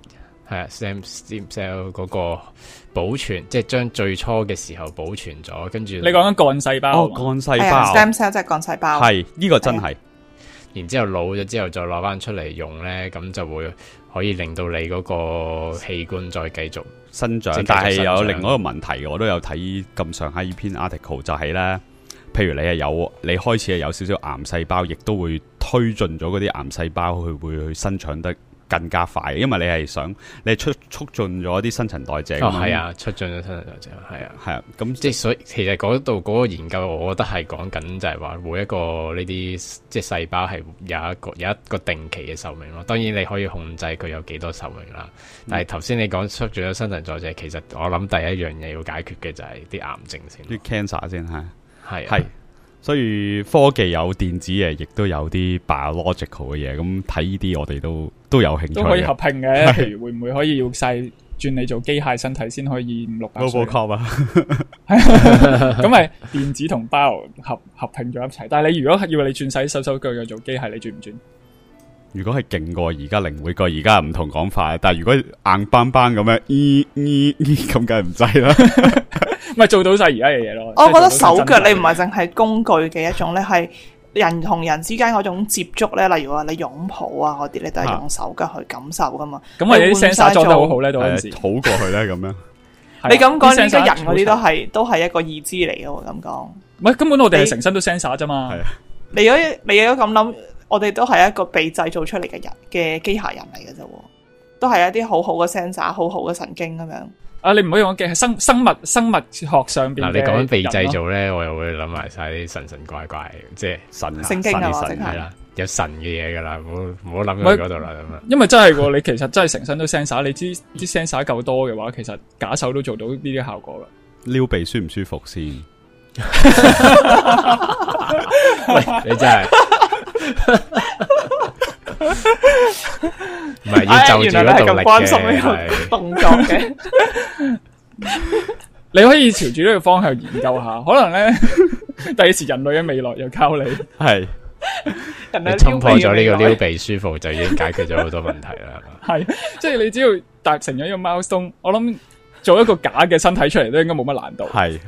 係啊，stem cell 嗰個保存，即係將最初嘅時候保存咗，跟住你講緊幹細胞哦，幹細係啊胞 ，stem cell 即係幹細胞。 係呢個真係然之後老咗之後再攞翻出嚟用咧，咁就會可以令到你嗰個器官再繼續生長， 即係繼續但係生長有另外一個問題嘅，我都有睇咁上下呢篇 article， 就係咧，譬如你開始係有少少癌細胞，亦都會推進咗嗰啲癌細胞去生長得更加快，因為你係促進咗啲新陳代謝。 哦，係啊，促進咗新陳代謝，係啊， 係啊，咁即係所以其實嗰度嗰個研究，我覺得係講緊就係話每一個呢啲即係細胞係有一個定期嘅壽命咯。當然你可以控制佢有幾多壽命啦。但係頭先你講促進咗新陳代謝，其實我諗第一樣嘢要解決嘅就係啲癌症先， 啲 cancer 先係係。 所以科技有電子嘢，亦都有啲 biological 嘅嘢。咁睇呢啲，我哋都有興趣嘅， 都可以合併嘅。譬如會唔會可以要晒轉你做機械身體先可以5、6、8歲 ？Robocop 啊， 咁咪電子同 bio 合併咗一齊。但係你如果要你轉晒手腳嘅做機械，你轉唔轉？ 如果係勁過而家靈活過而家唔同講法，但係如果硬邦邦咁樣，咁梗係唔制啦。 咪做到晒而家嘅嘢咯。 我覺得手腳你唔係淨係工具嘅一種咧，係人同人之間嗰種接觸咧，例如話你擁抱啊嗰啲，你都係用手腳去感受噶嘛。 咁或者啲 sensor 裝得好好咧，到陣時好過去咧咁樣。 你咁講，呢個人嗰啲都係一個義肢嚟嘅喎，咁講。 唔係根本我哋係成身都 sensor 啫嘛。 你如果咁諗，我哋都係一個被製造出嚟嘅人嘅機械人嚟嘅啫，都係一啲好好嘅 sensor、好好嘅神經咁樣。 啊！你唔可以講嘅係生物學上邊。 嗱，你講緊被製造咧，我又會諗埋晒啲神怪怪，即係聖經啊， 係啦，有神嘅嘢噶啦，唔好諗去嗰度啦咁啊。 因為真係喎，你其實真係成身都 sensor，你知啲 sensor 夠多嘅話，其實假手都做到呢啲效果噶。 撩鼻舒唔舒服先？ 喂，你真係唔係要就住嗰度力嘅動作嘅。 你可以朝住呢個方向研究下，可能咧第時人類嘅未來又靠你。 係你衝破咗呢個撩鼻舒服，就已經解決咗好多問題啦。 係，即係你只要達成咗呢個 milestone，我諗做一個假嘅身體出嚟都應該冇乜難度。 係，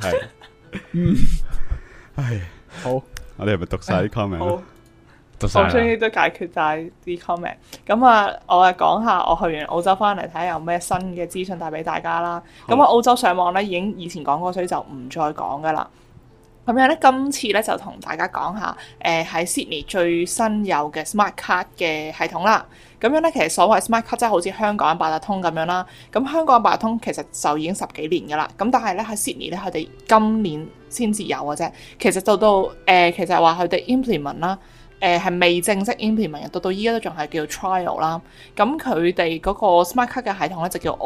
唉， 好， 我哋係咪讀晒啲 comment？ 我終於都解決晒啲 comment。咁啊，我講下我去完澳洲翻嚟睇下有咩新嘅資訊帶俾大家啦。咁啊，澳洲上網咧已經以前講過，所以就唔再講噶啦。咁樣咧，今次咧就同大家講下喺 Sydney 最新有嘅 Smart Card 嘅系統啦。咁樣咧，其實所謂 Smart Card 即係好似香港嘅八達通咁樣啦。咁香港嘅八達通其實就已經10幾年噶啦。咁但係咧喺 Sydney 咧，佢哋今年先至有嘅啫。其實到其實話佢哋 implement 啦。係未正式 implement 嘅，到依家都仲係叫 trial 啦。咁佢哋嗰個 smart card 嘅系統咧就叫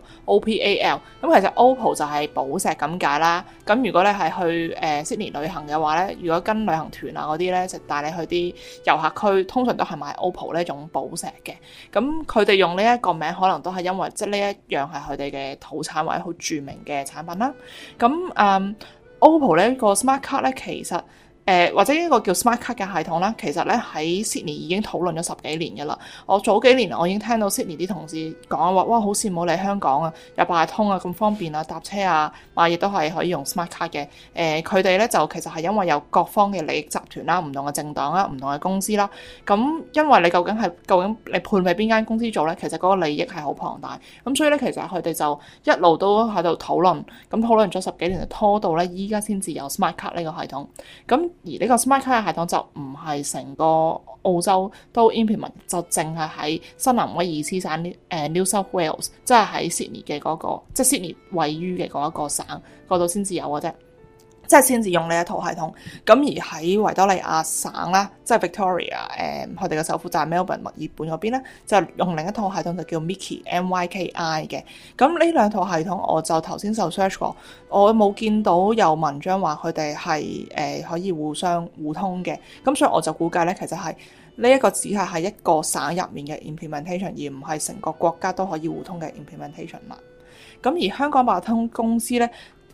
OPAL。咁其實 OPAL 就係寶石咁解啦。咁如果你係去Sydney 旅行嘅話咧，如果跟旅行團啊嗰啲咧，就帶你去啲遊客區，通常都係買 OPAL 呢種寶石嘅。咁佢哋用呢一個名，可能都係因為即係呢一樣係佢哋嘅土產或者好著名嘅產品啦。咁OPAL 呢個 smart card 咧，其實或者呢個叫 Smart Card 嘅系統咧，其實咧喺 Sydney 已經討論咗10幾年嘅啦。我早幾年我已經聽到 Sydney 啲同事講話，哇，好羨慕嚟香港啊，有八達通啊，咁方便啊，搭車啊，買嘢都係可以用 Smart Card 嘅。佢哋咧就其實係因為有各方嘅利益集團啦、唔同嘅政黨啦、唔同嘅公司啦。咁因為你究竟你判俾邊間公司做咧，其實嗰個利益係好龐大。咁所以咧，其實佢哋就一路都喺度討論，咁討論咗10幾年，就拖到咧依家先至有 Smart Card 呢個系統。咁而呢個 Smart Card 嘅系統就唔係成個澳洲都 implement， 就淨係喺新南威爾斯省New South Wales， 即係喺 Sydney 嘅嗰個，即係 Sydney 位於嘅嗰一個省嗰度先至有嘅啫。即係先至用呢一套系統，咁而喺維多利亞省啦，即係 Victoria， 佢哋嘅首府就係 Melbourne 墨爾本嗰邊咧，就用另一套系統就叫 MYKI 嘅。咁呢兩套系統我就頭先就 search 過，我冇見到有文章話佢哋係可以互相互通嘅，咁所以我就估計咧，其實係呢一個只係喺一個省入面嘅 implementation， 而唔係成個國家都可以互通嘅 implementation 啦。咁而香港八達通公司咧，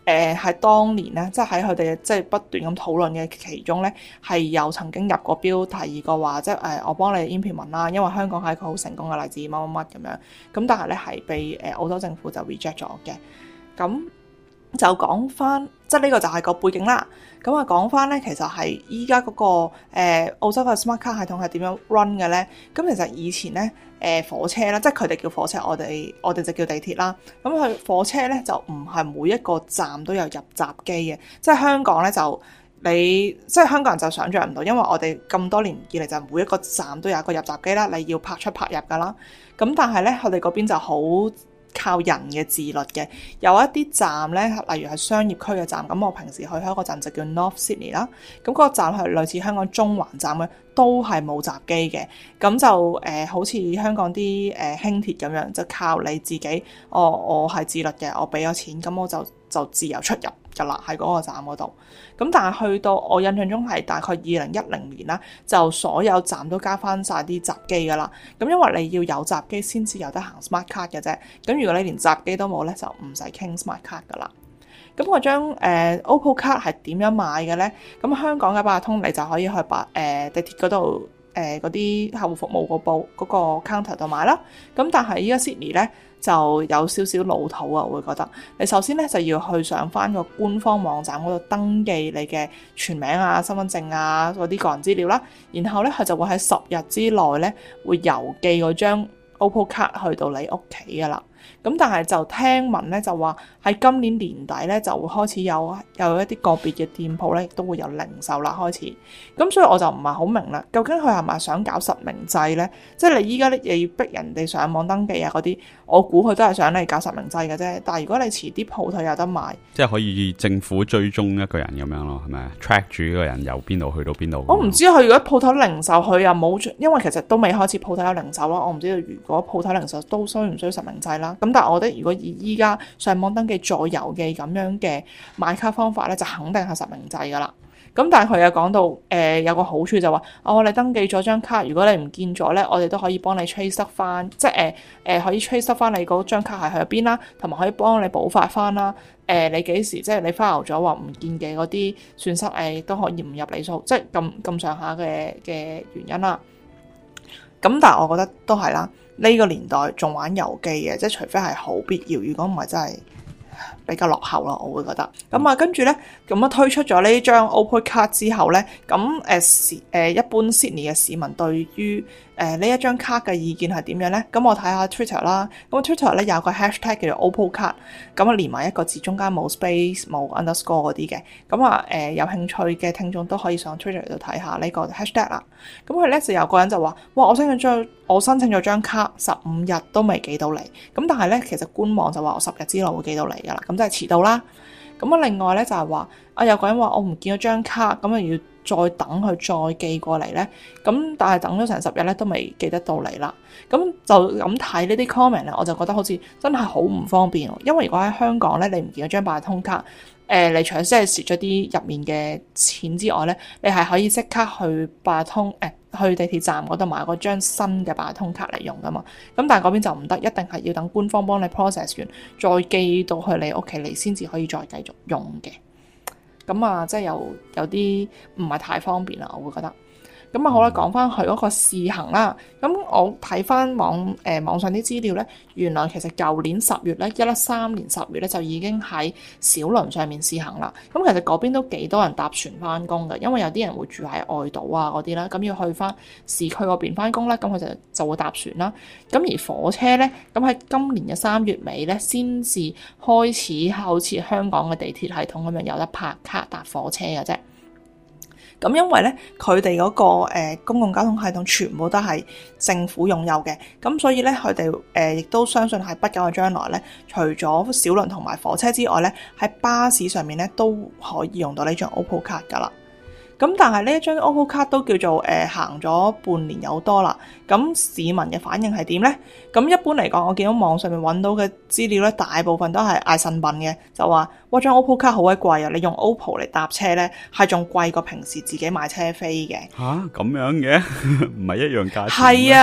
係當年咧，即係喺佢哋即係不斷咁討論嘅其中咧，係有曾經入過標提議過話，即係我幫你 implement 啦，因為香港係一個好成功嘅例子，乜乜乜咁樣。咁但係咧係被澳洲政府就 reject 咗嘅。咁就講翻，即係呢個就係個背景啦。咁啊講翻咧，其實係依家嗰個澳洲嘅 smart card 系統係點樣 run 嘅咧？咁其實以前咧火車啦，即係佢哋叫火車，我哋就叫地鐵啦。咁佢火車咧就唔係每一個站都有入閘機嘅，即係香港咧就即係香港人就想像唔到，因為我哋咁多年以嚟就每一個站都有一個入閘機啦，你要拍出拍入噶啦。咁但係咧，佢哋嗰邊就好靠人嘅自律嘅，有一啲站咧，例如係商業區嘅站，咁我平時去開一個站就叫 North Sydney 啦，咁嗰個站係類似香港中環站嘅，都係冇閘機嘅，咁就好似香港啲輕鐵咁樣，就靠你自己，我係自律嘅，我俾咗錢，咁我就自由出入㗎啦，喺嗰個站嗰度。咁但係去到我印象中係大概2010年啦，就所有站都加翻晒啲閘機㗎啦。咁因為你要有閘機先至有得行 smart card 嘅啫。咁如果你連閘機都冇咧，就唔使傾 smart card 㗎啦。咁我將Opal Card 係點樣買嘅咧？咁香港嘅八達通你就可以去地鐵嗰度嗰啲客戶服務嗰個 counter 度買啦。咁但係依家 Sydney 咧就有少少老土啊，我會覺得你首先咧就要去上翻個官方網站嗰度登記你嘅全名啊、身份證啊嗰啲個人資料啦，然後咧佢就會喺10日之內咧會郵寄嗰張 Opal Card 去到你屋企噶啦。咁但係就聽聞咧就話喺今年年底咧就會開始有一啲個別嘅店鋪咧亦都會有零售啦開始。咁所以我就唔係好明啦，究竟佢係咪想搞實名制咧？即係你依家咧又要逼人哋上網登記啊嗰啲，我估佢都係想你搞實名制嘅啫。但係如果你遲啲鋪頭有得賣， 即係可以政府追蹤一個人咁樣咯，係咪 track 住呢個人由邊度去到邊度？ 我唔知佢如果鋪頭零售佢又冇，因為其實都未開始鋪頭有零售啦。我唔知道如果鋪頭零售都需唔需要實名制啦。咁但係我覺得如果以依家上網登記再郵寄咁樣嘅買卡方法咧，就肯定係實名制噶啦。咁但係佢又講到有個好處就話，你登記咗張卡，如果你唔見咗咧，我哋都可以幫你 trace 得翻，即係可以 trace 得翻你嗰張卡係去邊啦，同埋可以幫你補發翻啦。你幾時即係你 file 咗話唔見嘅嗰啲損失都可以唔入你數，即係咁上下嘅原因啦。咁但係我覺得都係啦，呢個年代仲玩郵寄嘅，即係除非係好必要，如果唔係真係比較落後咯，我會覺得。咁啊，跟住咧，咁推出咗呢張 Opal Card 之後咧，咁一般 Sydney 嘅市民對於呢一張卡嘅意見係點樣咧？咁我睇下 Twitter 啦，咁 Twitter 咧有個 hashtag 叫做 Opal Card，咁啊連埋一個字，中間冇 space 冇 underscore 嗰啲嘅，咁啊有興趣嘅聽眾都可以上 Twitter 度睇下呢個 hashtag 啦。咁佢咧就有個人就話：哇！我申請咗張卡15日都未寄到嚟，咁但係咧其實官網就話我10日之內會寄到嚟㗎啦，咁即係遲到啦。咁啊另外咧就係話有個人話我唔見咗張卡，咁啊要再等佢再寄過嚟咧，咁但係等咗成10日咧都未寄得到嚟啦。咁就咁睇呢啲 comment 咧，我就覺得好似真係好唔方便喎。因為如果喺香港咧，你唔見咗張八達通卡，你除咗即係蝕咗啲入面嘅錢之外咧，你係可以即刻去八達通去地鐵站嗰度買嗰張新嘅八達通卡嚟用噶嘛。咁但係嗰邊就唔得，一定係要等官方幫你 process 完，再寄到去你屋企嚟先至可以再繼續用嘅。咁啊，即係有啲唔係太方便啦，我會覺得。咁啊好啦，講翻佢嗰個試行啦。咁我睇翻網上啲資料咧，原來其實舊年10月咧，113年10月咧就已經喺小輪上面試行啦。咁其實嗰邊都幾多人搭船翻工嘅，因為有啲人會住喺外島啊嗰啲啦，咁要去翻市區嗰邊翻工啦，咁佢就會搭船啦。咁而火車咧，咁喺今年嘅3月尾咧，先至開始好似香港嘅地鐵系統咁樣有得拍卡搭火車嘅啫。咁因為咧，佢哋嗰個公共交通系統全部都係政府擁有嘅，咁所以咧，佢哋亦都相信係不久嘅將來咧，除咗小輪同埋火車之外咧，喺巴士上面咧都可以用到呢張 Opal Card 噶啦。咁但係呢一張 Opal Card 都叫做行咗半年有多啦。咁市民嘅反應係點呢？咁一般嚟講，我見到網上面揾到嘅資料咧，大部分都係嗌呻笨嘅，就話哇張 Opal Card 好鬼貴啊！你用 Opal 嚟搭車咧，係仲貴過平時自己買車飛嘅。 吓咁樣嘅，唔係一樣價錢。 係啊。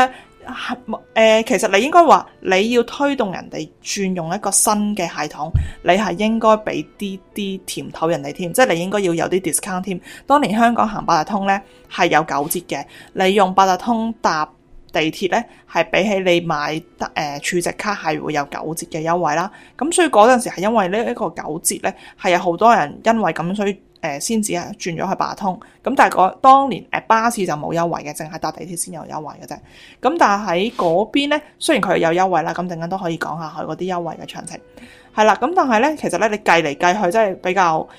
其實你應該話你要推動人哋轉用一個新嘅系統，你係應該俾啲甜頭人哋添，即係你應該要有啲 discount 添。當年香港行八達通呢係有9折嘅，你用八達通搭地鐵呢係比起你買儲值卡係會有9折嘅優惠啦。咁所以嗰陣時係因為呢一個9折呢係有好多人因為咁所以先至係轉咗去八達通。咁但係當年巴士就冇優惠嘅，淨係搭地鐵先有優惠嘅啫。咁但係喺嗰邊呢，雖然佢有優惠啦，咁陣間都可以講下佢嗰啲優惠嘅詳情。係啦，咁但係呢，其實呢，你計嚟計去，即係比較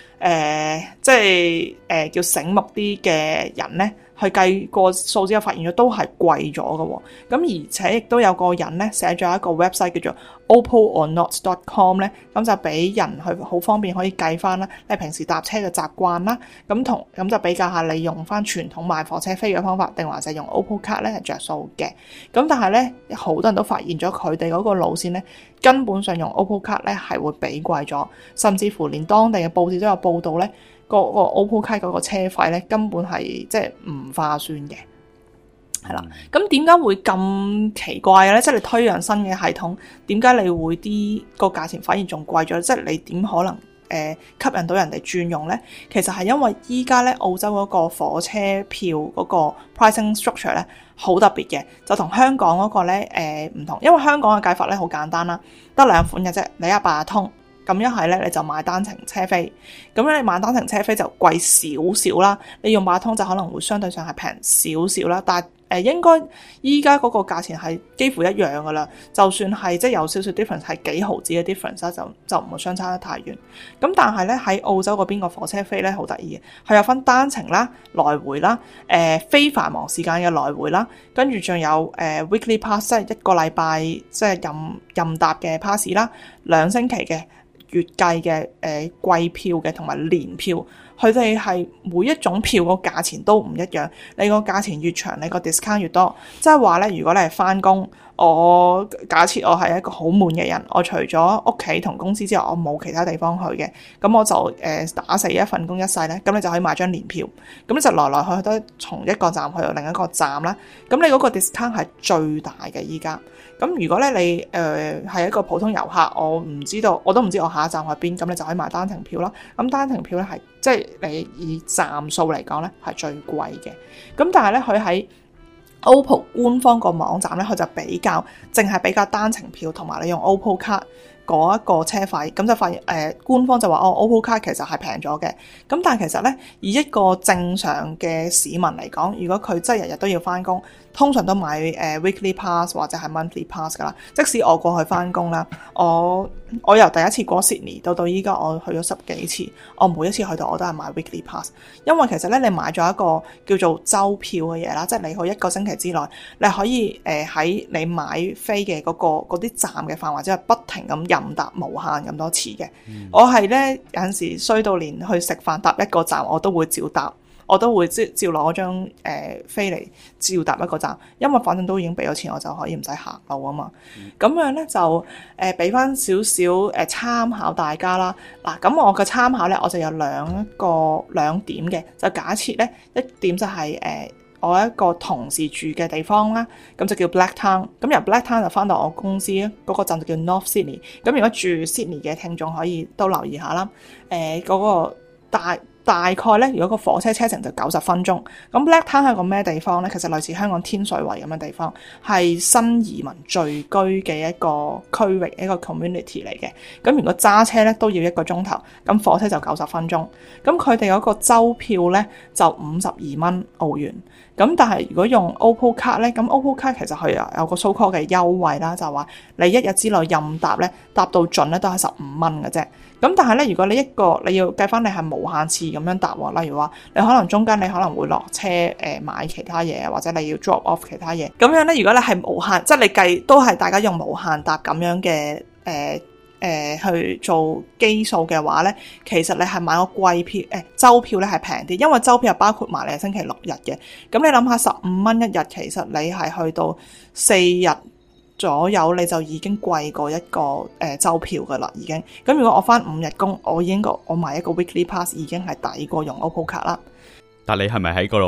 叫醒目啲嘅人呢，去計個數字，又發現咗都係貴咗嘅。咁而且亦都有個人呢寫咗一個 website 叫做 oppoornot.com 呢，咁就俾人去好方便可以計翻啦，你平時搭車嘅習慣啦，咁就比較下你用翻傳統買火車飛嘅方法，定還是用 OPPO 卡呢係着數嘅。咁但係呢，好多人都發現咗佢哋嗰個路線呢，根本上用 OPPO 卡呢係會比貴咗，甚至乎連當地嘅報紙都有報道呢，個 OPPO 卡嗰個車費呢根本係即係唔划算嘅。係啦，咁點解會咁奇怪嘅咧？即係你推樣新嘅系統，點解你會個價錢反而仲貴咗？即係你點可能吸引到人哋轉用咧？其實係因為依家咧澳洲嗰個火車票嗰個 pricing structure 咧好特別嘅，就同香港嗰個咧唔同。因為香港嘅計法咧好簡單啦，得2款嘅啫。你有八達通，咁一係咧你就買單程車飛，咁樣你買單程車飛就貴少少啦。你用八達通就可能會相對上係平少少啦，但係應該依家嗰個價錢係幾乎一樣噶啦，就算係即係有少少 difference 係幾毫子嘅 difference 啦，就唔會相差得太遠。咁但係咧喺澳洲嗰邊個火車飛咧好得意嘅，係有分單程啦、來回啦、非繁忙時間嘅來回啦，跟住仲有weekly pass 即係1個禮拜即係任搭嘅 pass 啦，2星期嘅月計嘅季票嘅同埋年票。佢哋係每一種票個價錢都唔一樣，你個價錢越長，你個 discount 越多。即係話咧，如果你係返工，假設我係一個好悶嘅人，我除咗屋企同公司之外，我冇其他地方去嘅，咁我就打死一份工一世咧，咁你就可以買張年票，咁你就來來去去都從一個站去到另一個站啦。咁你嗰個 discount 係最大嘅依家。咁如果咧你係一個普通遊客，我都唔知我下一站去邊，咁你就可以買單程票啦。咁單程票咧係即係你以站數嚟講咧係最貴嘅。咁但係咧佢喺OPPO 官方個網站咧，佢就淨係比較單程票同埋你用 OPPO 卡嗰一個車費，咁就發現官方就話OPPO 卡其實係平咗嘅。咁但係其實咧，以一個正常嘅市民嚟講，如果佢真係日日都要返工，通常都買weekly pass 或者係 monthly pass 噶啦。即使我過去返工啦，我由第一次過 Sydney 到依家我去咗10幾次，我每一次去到我都係買 weekly pass， 因為其實咧你買咗一個叫做週票嘅嘢啦，即係你去1個星期之內，你可以喺你買飛嘅嗰啲站嘅範圍之內不停咁任搭無限咁多次嘅。我係咧有陣時衰到連去食飯搭一個站我都會照搭。我都會照攞張飛嚟照搭一個站，因為反正都已經俾咗錢，我就可以唔使行路啊嘛。咁樣咧就俾翻少少參考大家啦。嗱，咁我嘅參考咧，我就有兩點嘅。就假設咧一點就係我一個同事住嘅地方啦，咁就叫 Blacktown。咁由 Blacktown 就翻到我公司嗰個站就叫 North Sydney。咁如果住 Sydney 嘅聽眾可以都留意下啦。嗰個大概咧，如果個火車車程就90分鐘。咁 Blacktown 係個咩地方咧？其實類似香港天水圍咁嘅地方，係新移民聚居嘅一個區域，一個 community 嚟嘅。咁如果揸車咧都要1個鐘頭，咁火車就90分鐘。咁佢哋嗰個週票咧就52蚊澳元。咁但係如果用 OPPO 卡咧，咁 OPPO 卡其實佢有個 so called 嘅優惠啦，就話你一日之內任搭咧，搭到盡咧都係15蚊嘅啫。咁但係咧，如果你你要計翻你係無限次咁樣搭喎，例如話你可能中間你可能會落車買其他嘢，或者你要 drop off 其他嘢。咁樣咧，如果你係無限，即係你計都係大家用無限搭咁樣嘅去做基數嘅話咧，其實你係買個季票週票咧係平啲，因為週票係包括埋你星期6日嘅。咁你諗下15蚊一日，其實你係去到4日左右，你就已經貴過一個週票噶啦，已經。咁如果我返5日工，我買一個 weekly pass 已經係抵過用 OPPO 卡啦。 但你係咪喺嗰度啊？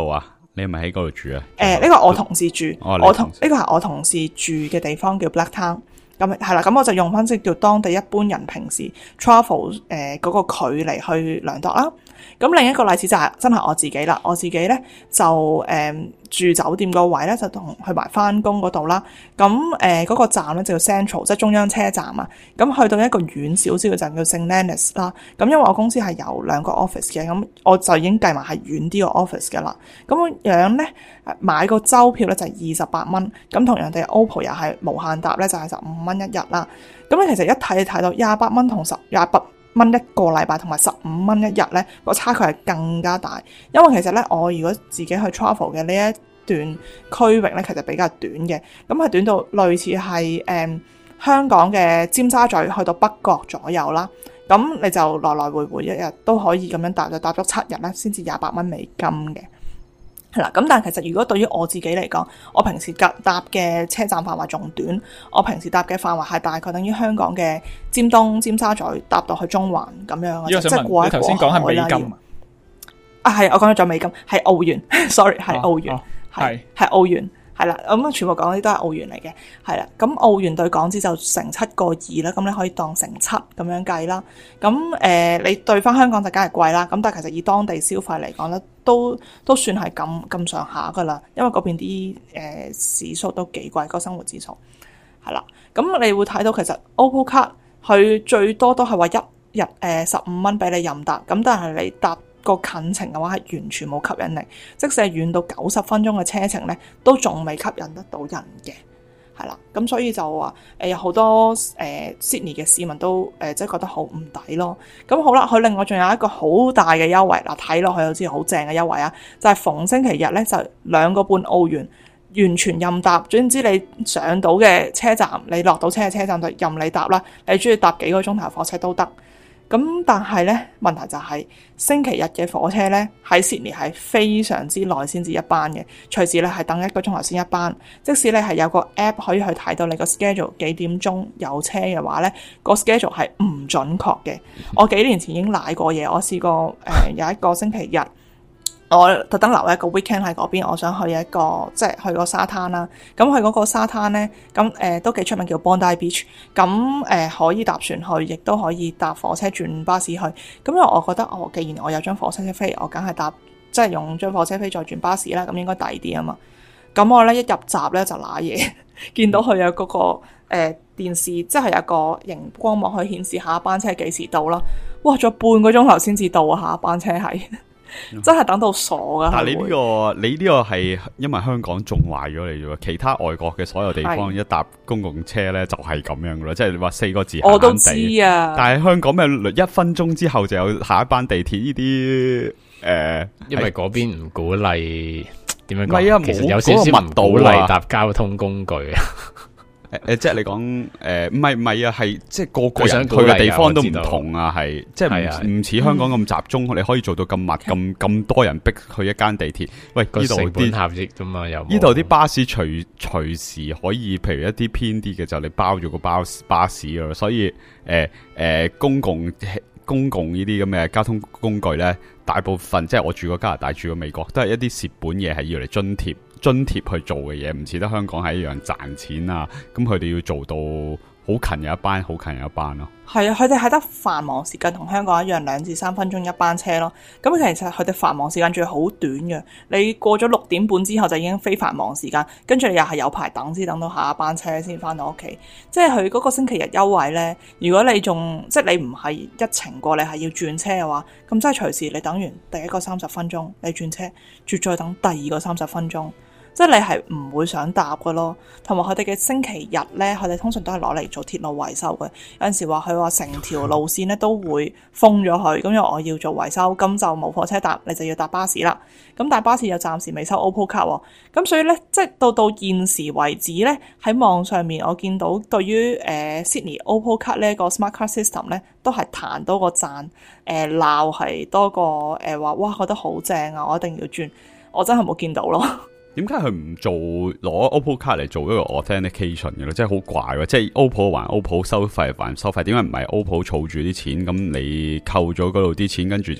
你係咪喺嗰度住啊？ 呢個我同事住， 哦呢個係我同事住嘅地方叫 Blacktown。咁係啦，咁我就用翻即叫當地一般人平時 travel 嗰個距離去量度啦。咁另一個例子就係真係我自己啦，我自己咧就住酒店個位咧就同去埋翻工嗰度啦。咁嗰個站咧就叫 Central， 即係中央車站啊。咁去到一個遠少少嘅站叫 St Leonards 啦。咁因為我公司係有2個 office 嘅，咁我就已經計埋係遠啲個 office 嘅啦。咁樣咧買個週票咧就係28蚊。咁同樣地 OPPO 又係無限搭咧就係15蚊一日啦。咁咧其實一睇到28蚊同28蚊一個禮拜同埋15蚊一日咧，個差距係更加大。因為其實咧，我如果自己去 travel 嘅呢一段區域咧，其實比較短嘅，咁係短到類似係香港嘅尖沙咀去到北角左右啦。咁你就來來回回一日都可以咁樣搭，就搭咗7日咧，先至28蚊美金嘅。係啦，咁但係其實如果對於我自己嚟講，我平時搭嘅車站範圍仲短，我平時搭嘅範圍係大概等於香港嘅尖東、尖沙咀搭到去中環咁樣嘅，即係過一過海啦。 你頭先講係美金啊？係我講咗美金，係澳元，sorry 係澳元，係澳元。係啦，咁全部講嗰啲都係澳元嚟嘅，係啦，咁澳元對港紙就成7.2啦，咁你可以當成7咁樣計啦。咁你對翻香港就梗係貴啦，咁但係其實以當地消費嚟講咧，都算係咁上下噶啦，因為嗰邊啲指數都幾貴，個生活指數係啦。咁你會睇到其實 OPPO 卡佢最多都係話一日15蚊俾你任搭，咁但係你搭個近程嘅話係完全冇吸引力，即使係遠到90分鐘嘅車程咧，都仲未吸引得到人嘅，係啦。咁所以就話有好多Sydney 嘅市民都即係覺得好唔抵咯。咁好啦，佢另外仲有一個好大嘅優惠，嗱睇落去好似好正嘅優惠啊，就係逢星期日咧就2個半澳元完全任搭，總之你上到嘅車站，你落到車嘅車站就任你搭啦，你中意搭幾個鐘頭火車都得。咁但係咧問題就係星期日嘅火車咧喺 Sydney 係非常之耐先至一班嘅，隨時你係等1個鐘頭先一班。即使你係有個 app 可以去睇到你個 schedule 幾點鐘有車嘅話咧，個 schedule 係唔準確嘅。我幾年前已經賴過嘢，我試過有一個星期日。我特登留一個 weekend 喺嗰邊，我想去一個即係去個沙灘啦。咁去嗰個沙灘咧，咁都幾出名叫 Bondi Beach。咁可以搭船去，亦都可以搭火車轉巴士去。咁因為我覺得既然我有張火車飛，我梗係搭即係用張火車飛再轉巴士啦，咁應該抵啲啊嘛。咁我咧一入閘咧就揦嘢，見到佢有嗰個電視，即係有個熒光幕可以顯示下一班車幾時到啦。哇！仲有半個鐘頭先至到啊，下一班車係。真係等到傻噶！ 但係你呢個係因為香港仲壞咗嚟啫，其他外國嘅所有地方一搭公共車咧就係咁樣噶啦，即係你話4個字我都知啊。 但係香港咩1分鐘之後就有下一班地鐵呢啲因為嗰邊唔鼓勵點樣講？ 唔係啊， 其實有少少唔鼓勵搭交通工具啊。 即係你講唔係啊，係即係個人去嘅地方都唔同啊，係即係唔似香港咁集中，你可以做到咁密咁多人逼去一間地鐵。喂，呢度成本效益啫嘛，又呢度啲巴士隨時可以，譬如一啲偏啲嘅就你包咗個巴士咯，所以公共呢啲咁嘅交通工具咧，大部分即係我住過加拿大、住過美國，都係一啲蝕本嘢，係要嚟津貼去做嘅嘢，唔似得香港係一樣賺錢啊！咁佢哋要做到好近有一班，好近有一班咯。 係啊，佢哋係得繁忙時間同香港一樣2至3分鐘一班車咯。咁其實佢哋繁忙時間仲係好短嘅，你過咗6點半之後就已經非繁忙時間，跟住你又係有排等先等到下一班車先翻到屋企。即係佢嗰個星期日優惠咧，如果你仲即係你唔係一程過，你係要轉車嘅話，咁即係隨時你等完第一個30分鐘，你轉車，再等第二個30分鐘。即係你係唔會想搭嘅咯，同埋佢哋嘅星期日咧，佢哋通常都係攞嚟做鐵路維修嘅。有陣時話佢話成條路線咧都會封咗佢，咁因為我要做維修，咁就冇火車搭，你就要搭巴士啦。咁但係巴士又暫時未收 OPPO 卡喎，咁所以咧即係到現時為止咧，喺網上面我見到對於Sydney OPPO 卡呢個 Smart Card System 咧都係彈多過讚，鬧係多過話哇覺得好正啊，我一定要轉，我真係冇見到咯。 點解佢唔做攞 OPPO 卡嚟做一個 authentication 嘅咧？真係好怪喎！即係 OPPO 還 OPPO 收費還收費，點解唔係 OPPO 儲住啲錢，咁你扣咗嗰度啲錢，跟住就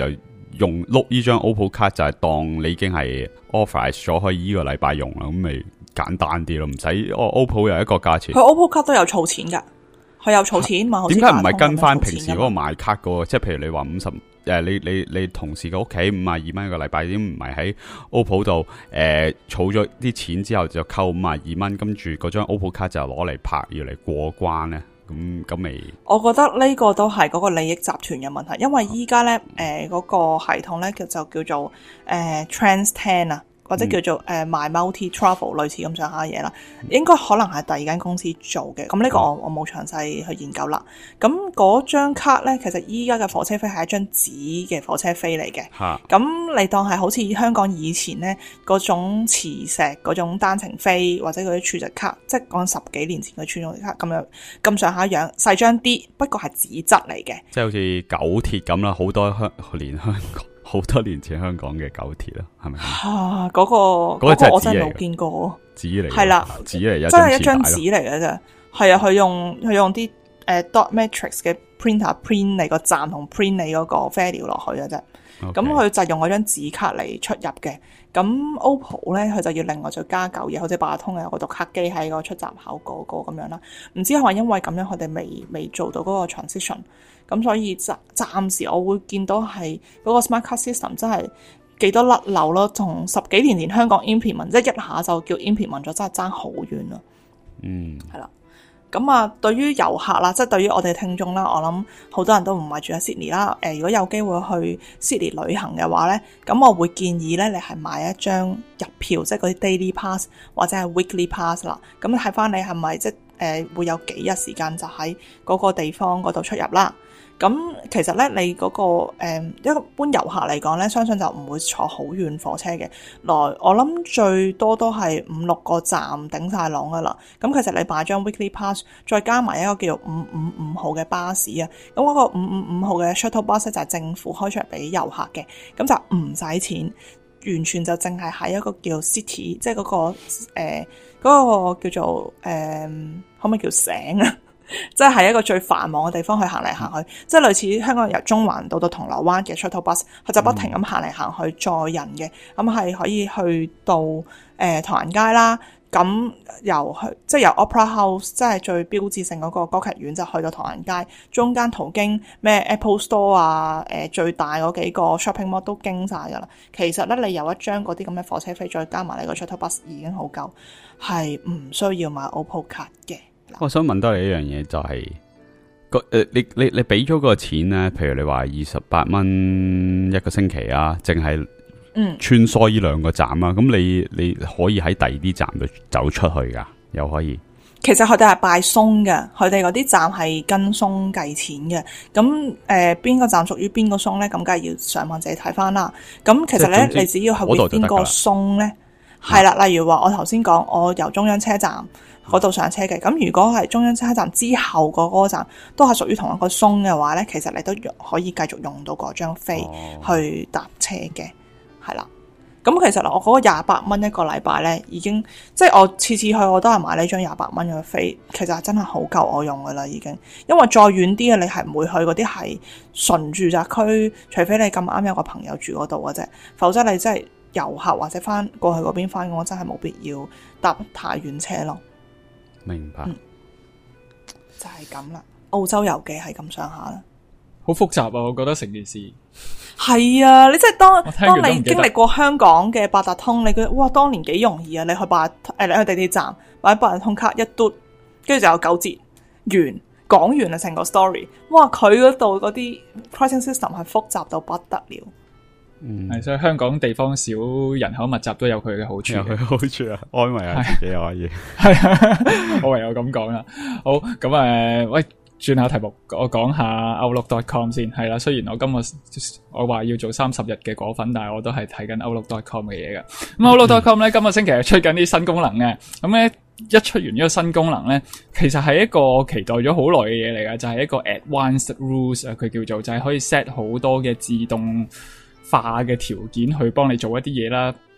用碌呢張 OPPO 卡就係當你已經係 authorize 咗可以呢個禮拜用啦，咁咪簡單啲咯，唔使OPPO 有一個價錢。 佢 OPPO 卡都有儲錢㗎，佢有儲錢嘛？ 點解唔係跟翻平時嗰個賣卡嗰個？即係譬如你話你同事嘅屋企52蚊一個禮拜，已經唔係喺 OPPO 度儲咗啲錢之後就扣52蚊，跟住嗰張 OPPO 卡就攞嚟拍要嚟過關咧？咁未？我覺得呢個都係嗰個利益集團嘅問題，因為依家咧嗰個系統咧就叫做Trans10啊。或者叫做My Multi Travel 類似咁上下嘢啦，應該可能係第二間公司做嘅，咁呢個我冇詳細去研究啦。咁嗰張卡咧，其實依家嘅火車飛係一張紙嘅火車飛嚟嘅，咁你當係好似香港以前咧嗰種磁石嗰種單程飛或者嗰啲儲值卡，即係講10幾年前嘅儲值卡咁樣咁上下樣，細張啲，不過係紙質嚟嘅， 即係好似九鐵咁啦，好多年前香港嘅九鐵啦，係咪？ 嗰個我真係冇見過， 紙嚟，係啦， 紙嚟， 真係一張紙嚟嘅啫。係啊，佢用啲dot matrix 嘅 printer print 你個站同 print 你嗰個 value 落去嘅啫。咁佢就用嗰張紙卡嚟出入嘅。咁 OPPO 咧，佢就要另外再加嚿嘢，好似八達通有個讀卡機喺個出閘口嗰個咁樣啦。唔知係咪因為咁樣佢哋未做到嗰個 transition， 咁所以暫時我會見到係嗰個 smart card system 真係幾多甩漏咯，從10幾年前香港 implement 即係一下就叫 implement 咗，真係爭好遠咯。係啦。咁啊，對於遊客啦，即係對於我哋聽眾啦，我諗好多人都唔係住喺 Sydney 啦。如果有機會去 Sydney 旅行嘅話咧，咁我會建議咧，你係買一張入票，即係嗰啲 daily pass 或者係 weekly pass 啦。咁睇翻你係咪即係會有幾日時間就喺嗰個地方嗰度出入啦。咁其實咧，你嗰個一般遊客嚟講咧，相信就唔會坐好遠火車嘅。我諗最多都係5-6個站頂晒籠噶啦。咁其實你買張 weekly pass， 再加埋一個叫做555號嘅巴士啊。咁嗰個555號嘅 shuttle bus 就係政府開出嚟俾遊客嘅，咁就唔使錢，完全就淨係喺一個叫 city， 即係嗰個叫做可唔可以叫醒啊？即係一個最繁忙嘅地方去行嚟行去，即係類似香港由中環到銅鑼灣嘅 shuttle bus， 佢就不停咁行嚟行去載人嘅，咁係可以去到唐人街啦，咁由 Opera House 即係最標誌性嗰個歌劇院就去到唐人街，中間途經咩 Apple Store 啊，最大嗰幾個 shopping mall 都經晒噶啦。其實咧，你有一張嗰啲咁嘅火車飛，再加埋你個 shuttle bus 已經好夠，係唔需要買 OPPO 卡嘅。 我想問多你一樣嘢，就係你俾咗個錢咧，譬如你話28蚊一個星期啊，淨係穿梭呢兩個站啊，咁你可以喺第二啲站度走出去噶，又可以。 其實佢哋係拜松嘅，佢哋嗰啲站係跟松計錢嘅。咁邊個站屬於邊個松咧？咁梗係要上網自己睇翻啦。咁其實咧，你只要係會邊個松咧，係啦。例如話我頭先講，我由中央車站嗰度上車嘅，咁如果係中央車站之後嗰個站都係屬於同一個松嘅話咧，其實你都可以繼續用到嗰張飛去搭車嘅，係啦。咁其實我嗰個28蚊一個禮拜咧，已經即係我次次去我都係買呢張28蚊嘅飛，其實真係好夠我用噶啦已經。因為再遠啲嘅你係唔會去嗰啲係純住宅區，除非你咁啱有個朋友住嗰度嘅啫，否則你真係遊客或者翻過去嗰邊翻工，真係冇必要搭太遠車咯。 明白， 就係咁啦。澳洲遊記係咁上下啦， 好複雜啊！我覺得成件事係啊，你即係當你經歷過香港嘅八達通，你覺得哇，當年幾容易啊！你去你去地鐵站買八達通卡一嘟，跟住就有9折完，講完啦成個 story。哇，佢嗰度嗰啲 pricing system 係複雜到不得了。 係，所以香港地方少，人口密集都有佢嘅好處。 有佢好處啊，安慰下自己又可以。 係啊，我唯有咁講啦。好，咁喂，轉下題目，我講下 Outlook.com 先。係啦，雖然我話要做30日嘅果粉，但係我都係睇緊 Outlook.com 嘅嘢嘅。咁 Outlook.com 咧，今個星期係出緊啲新功能嘅。咁咧一出完呢個新功能咧，其實係一個期待咗好耐嘅嘢嚟㗎，就係一個 Advanced Rules 啊，佢叫做就係可以 set 好多嘅自動化嘅條件去幫你做一啲嘢啦，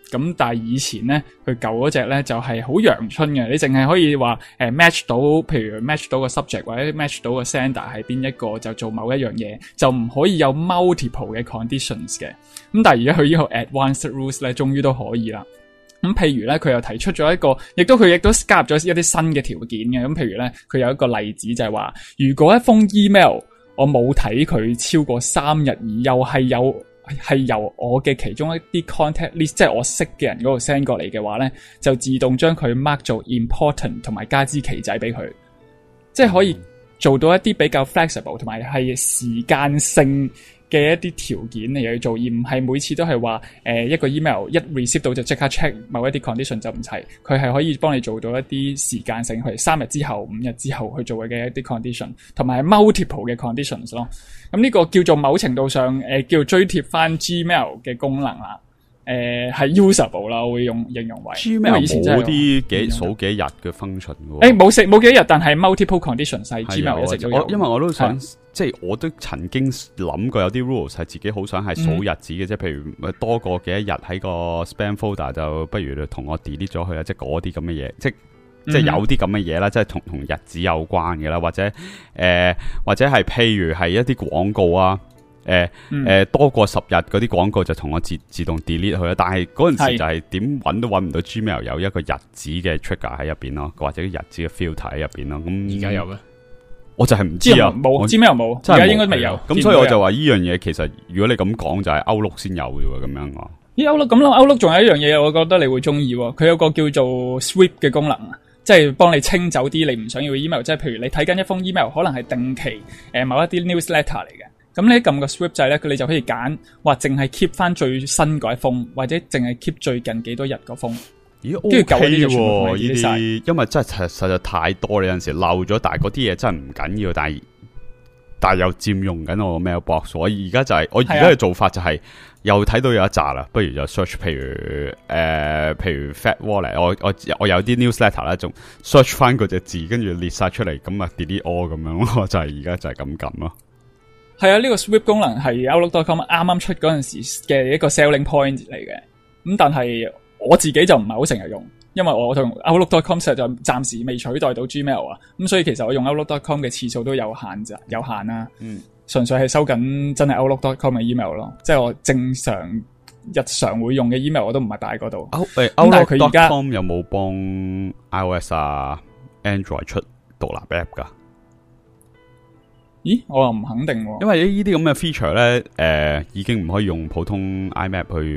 咁但係以前咧，佢舊嗰隻咧就係好陽春嘅，你淨係可以話match 到，譬如 match 到個 subject 或者 match 到個 sender 係邊一個就做某一樣嘢，就唔可以有 multiple 嘅 conditions 嘅。咁但係而家佢呢個 advanced rules 咧，終於都可以啦。咁譬如咧，佢又提出咗一個，佢亦都加入咗一啲新嘅條件嘅。咁譬如咧，佢有一個例子就係話，如果一封 email 我冇睇佢超過3日，而又係由我嘅其中一啲 contact list， 即係我識嘅人嗰度 send 過嚟嘅話咧，就自動將佢 mark 做 important 同埋加支旗仔俾佢，即係可以做到一啲比較 flexible 同埋係時間性嘅一啲條件嚟去做，而唔係每次都係話一個 email 一 receive 到就即刻 check 某一啲 condition 就唔齊，佢係可以幫你做到一啲時間性，譬如3日之後、5日之後去做嘅一啲 condition， 同埋 multiple 嘅 conditions 咯。咁呢個叫做某程度上叫做追貼翻 Gmail 嘅功能啦。係 usable 啦，我會形容為 Gmail 冇啲數幾日嘅 function 嘅。冇幾日，但係 multiple conditions 係 Gmail 一直都有。 因為我都想，即係我都曾經諗過有啲 rules 係自己好想係數日子嘅，即係譬如多過幾多日喺個 spam folder 就不如同我 delete 咗佢啊，即係嗰啲咁嘅嘢，即係有啲咁嘅嘢啦，即係同日子有關嘅啦，或者係譬如係一啲廣告啊。多過10日嗰啲廣告就同我自動 delete 佢啦，但係嗰陣時就係點揾都揾唔到 Gmail 有一個日子嘅 trigger 喺入邊咯，或者日子嘅 filter 喺入邊咯。咁而家有咩？我就係唔知啊， 冇 Gmail 冇，而家應該未有。 咁所以我就話呢樣嘢其實如果你咁講就係 Outlook 先有嘅喎，咁樣喎。 Outlook 仲有一樣嘢，我覺得你會中意喎。佢有個叫做 sweep 嘅功能，即係幫你清走啲你唔想要嘅 email， 即係譬如你睇緊一封 email， 可能係定期某一啲 newsletter 嚟嘅。咁你撳個 sweep 掣咧，你就可以揀，或淨係 keep 翻最新嗰一封，或者淨係 keep 最近幾多日嗰封。 咦 ，OK 喎，呢啲，因為真係實在太多，你有陣時漏咗，但係嗰啲嘢真係唔緊要，但係又佔用緊我個 mailbox。所以而家就係我而家嘅做法就係又睇到有一紮啦，不如就 search， 譬如 Fat Wallet， 我有啲 newsletter 啦，仲 search 翻嗰隻字，跟住列晒出嚟，咁啊 delete all 咁樣咯，就係而家就係咁撳咯。 係啊，呢個 sweep 功能係 Outlook.com 啱啱出嗰陣時嘅一個 selling point 嚟嘅。咁但係我自己就唔係好成日用，因為我同 Outlook.com 實在暫時未取代到 Gmail 啊。咁所以其實我用 Outlook.com 嘅次數都有限啦。純粹係收緊真係 Outlook.com 嘅 email 咯。即係我正常日常會用嘅 email 我都唔係擺嗰度。 Outlook.com 有冇幫 iOS 啊 Android 出獨立 app 噶？ 咦，我又唔肯定喎。 因為呢啲咁嘅 feature 咧，已經唔可以用普通 IMAP 去。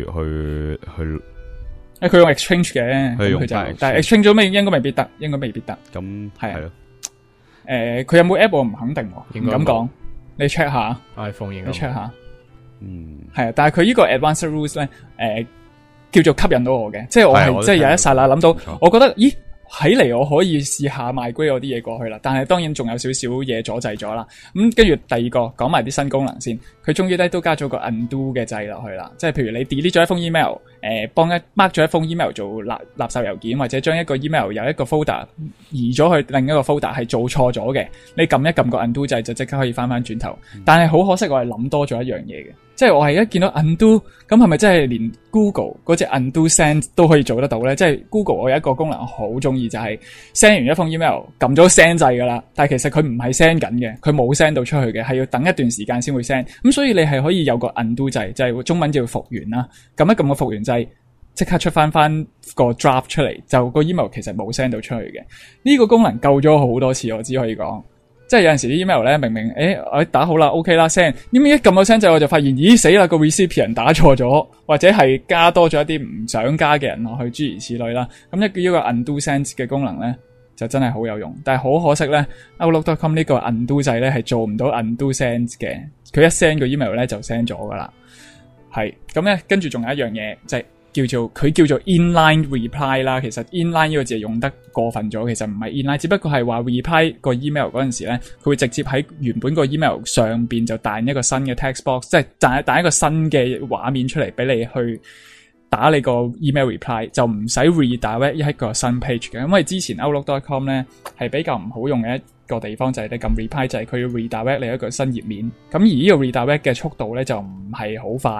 佢用 Exchange 嘅，佢就但係 Exchange 咗咩？應該未必得。 咁係咯。 佢有冇 app 我唔肯定喎，唔敢講。你 check 下 iPhone 應該。 你 check 下。係啊，但係佢呢個 advanced rules 咧，叫做吸引到我嘅，即係我係即係有一剎那諗到，我覺得咦。睇嚟我可以試下migrate我啲嘢過去啦，但係當然仲有少少嘢阻滯咗啦。咁跟住第二個講埋啲新功能先，佢終於咧都加咗個 undo 嘅掣落去啦。即係譬如你 delete 咗一封 email，幫mark 咗一封 email 做垃圾郵件，或者將一個 email 由一個 folder 移咗去另一個 folder 係做錯咗嘅，你撳一撳個 undo 掣就即刻可以翻轉頭。但係好可惜我係諗多咗一樣嘢嘅。即係我係一見到 undo， 咁係咪真係連 Google 嗰隻 undo send 都可以做得到咧？即係 Google 我有一個功能好中意，就係 send 完一封 email 撳咗 send 掣噶啦，但係其實佢唔係 send 緊嘅，佢冇 send 到出去嘅，係要等一段時間先會 send。咁所以你係可以有個 undo 掣，就係中文叫復原啦。撳一撳個復原掣，即刻出翻個 draft 出嚟，就個 email 其實冇 send 到出去嘅。呢個功能救咗好多次，我只可以講。即係有陣時啲 email 咧，明明我打好啦 OK 啦 send， 點解一撳個 send 掣我就發現咦死啦，個 recipient 打錯咗，或者係加多咗一啲唔想加嘅人落去，諸如此類啦。咁呢個 undo send 嘅功能咧就真係好有用，但係好可惜咧 Outlook.com 呢個 undo 掣咧係做唔到 undo send 嘅，佢一 send 個 email 咧就 send 咗噶啦。係咁咧，跟住仲有一樣嘢就係佢叫做 inline reply 啦，其實 inline 呢個字係用得過分咗，其實唔係 inline， 只不過係話 reply 個 email 嗰陣時咧，佢會直接喺原本個 email 上邊就彈一個新嘅 text box， 即係彈一個新嘅畫面出嚟俾你去打你個 email reply， 就唔使 redirect 一個新 page 嘅。因為之前 Outlook.com 咧係比較唔好用嘅一個地方就係你撳 reply 就係佢要 redirect 你一個新頁面，咁而呢個 redirect 嘅速度咧就唔係好快。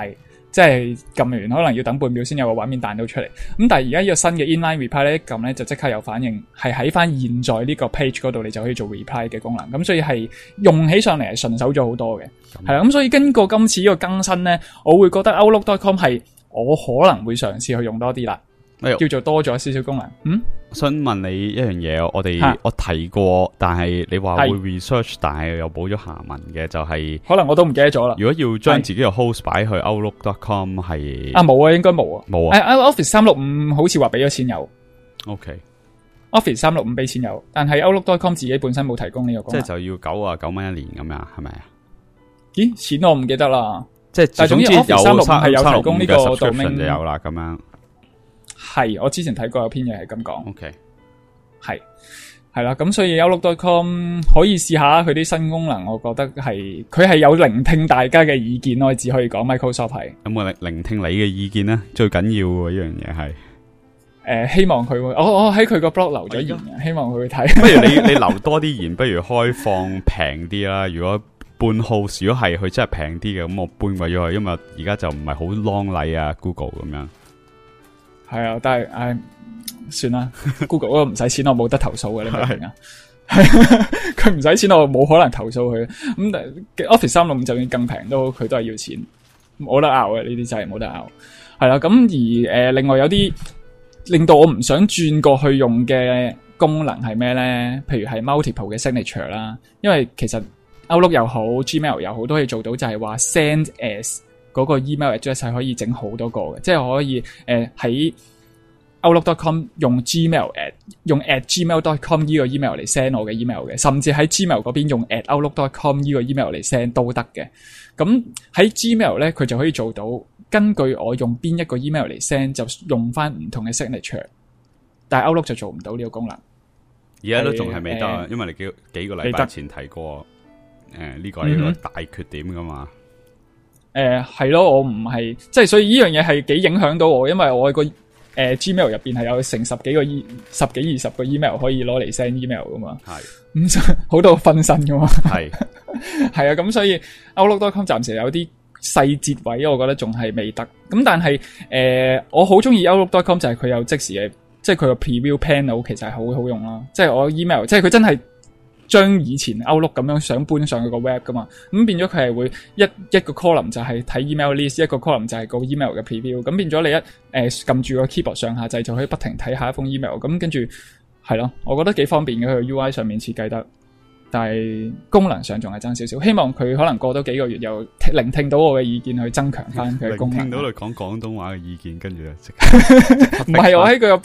即係撳完可能要等半秒先有個畫面彈到出嚟。咁但係而家呢個新嘅 inline reply 咧，一撳咧就即刻有反應，係喺翻現在呢個 page 嗰度，你就可以做 reply 嘅功能。咁所以係用起上嚟係順手咗好多嘅。係啦，咁所以經過今次呢個更新咧，我會覺得 Outlook.com 係我可能會嘗試去用多啲啦。叫做多咗少少功能。 想問你一樣嘢，我提過，但係你話會 research，但係又補咗下文嘅，就係可能我都唔記得咗啦。 如果要將自己嘅 host 擺去 Outlook.com 係冇啊，應該冇啊， 冇啊。 Office 365好似話俾咗錢有。 OK， Office 365俾錢有，但係 Outlook.com 自己本身冇提供呢個功能。 即係就要99蚊一年咁樣，係咪啊？ 咦，錢我唔記得啦。 即係總之有 365係有提供呢個 domain 就有啦，咁樣。 係，我之前睇過有篇嘢係咁講。 OK， 係啦，咁所以 Outlook.com 可以試下佢啲新功能，我覺得係佢係有聆聽大家嘅意見，我只可以講 Microsoft 係。 有冇聆聽你嘅意見呢？最緊要嘅一樣嘢係希望佢會，我喺佢個 blog 留咗言，希望佢會睇。 不如你留多啲言，不如開放平啲啦。如果半 host，如果係佢真係平啲嘅，咁我搬過咗去，因為而家就唔係好 long 禮啊 Google 咁樣。 係啊，但係算啦，Google 嗰個唔使錢，我冇得投訴嘅，你明唔明啊？佢唔使錢，我冇可能投訴佢。咁 Office 365就算更平都，佢都係要錢，冇得拗嘅，呢啲真係冇得拗。係啦，咁而另外有啲令到我唔想轉過去用嘅功能係咩咧？譬如係 multiple 嘅 signature 啦，因為其實 Outlook 又好 Gmail 又好，都可以做到就係話 send as 嗰個 email address 係可以整好多個嘅，即係可以喺Outlook.com 用 Gmail 用 @gmail.com 呢個 email 嚟 send 我嘅 email 嘅，甚至喺 Gmail 嗰邊用 @outlook.com 呢個 email 嚟 send 都得嘅。咁喺 Gmail 咧，佢就可以做到根據我用邊一個 email 嚟 send 就用翻唔同嘅 signature， 但係 Outlook 就做唔到呢個功能。 而家都仲係未得，因為你幾個禮拜前提過呢個係一個大缺點噶嘛。 係咯，我唔係即係，所以呢樣嘢係幾影響到我，因為我個Gmail 入邊係有成十幾20個 email 可以攞嚟 send email 噶嘛。係咁好多分身噶嘛。係係啊，咁所以 Outlook.com 暫時有啲細節位，我覺得仲係未得。咁但係我好中意 Outlook.com 就係佢有即時嘅，即係佢個 preview panel 其實係好好用啦。即係我 email， 即係佢真係將以前 Outlook 咁樣想搬上去個 web 噶嘛，咁變咗佢係會一個 column 就係睇 email list， 一個 column 就係個 email 嘅 preview， 咁變咗你撳住個 keyboard 上下掣就可以不停睇下一封 email， 咁跟住係咯，我覺得幾方便嘅，佢 UI 上面設計得，但係功能上仲係爭少少，希望佢可能過多幾個月又聆聽到我嘅意見去增強翻佢嘅功能。聆聽到你講廣東話嘅意見，跟住咧即刻唔係，我喺佢個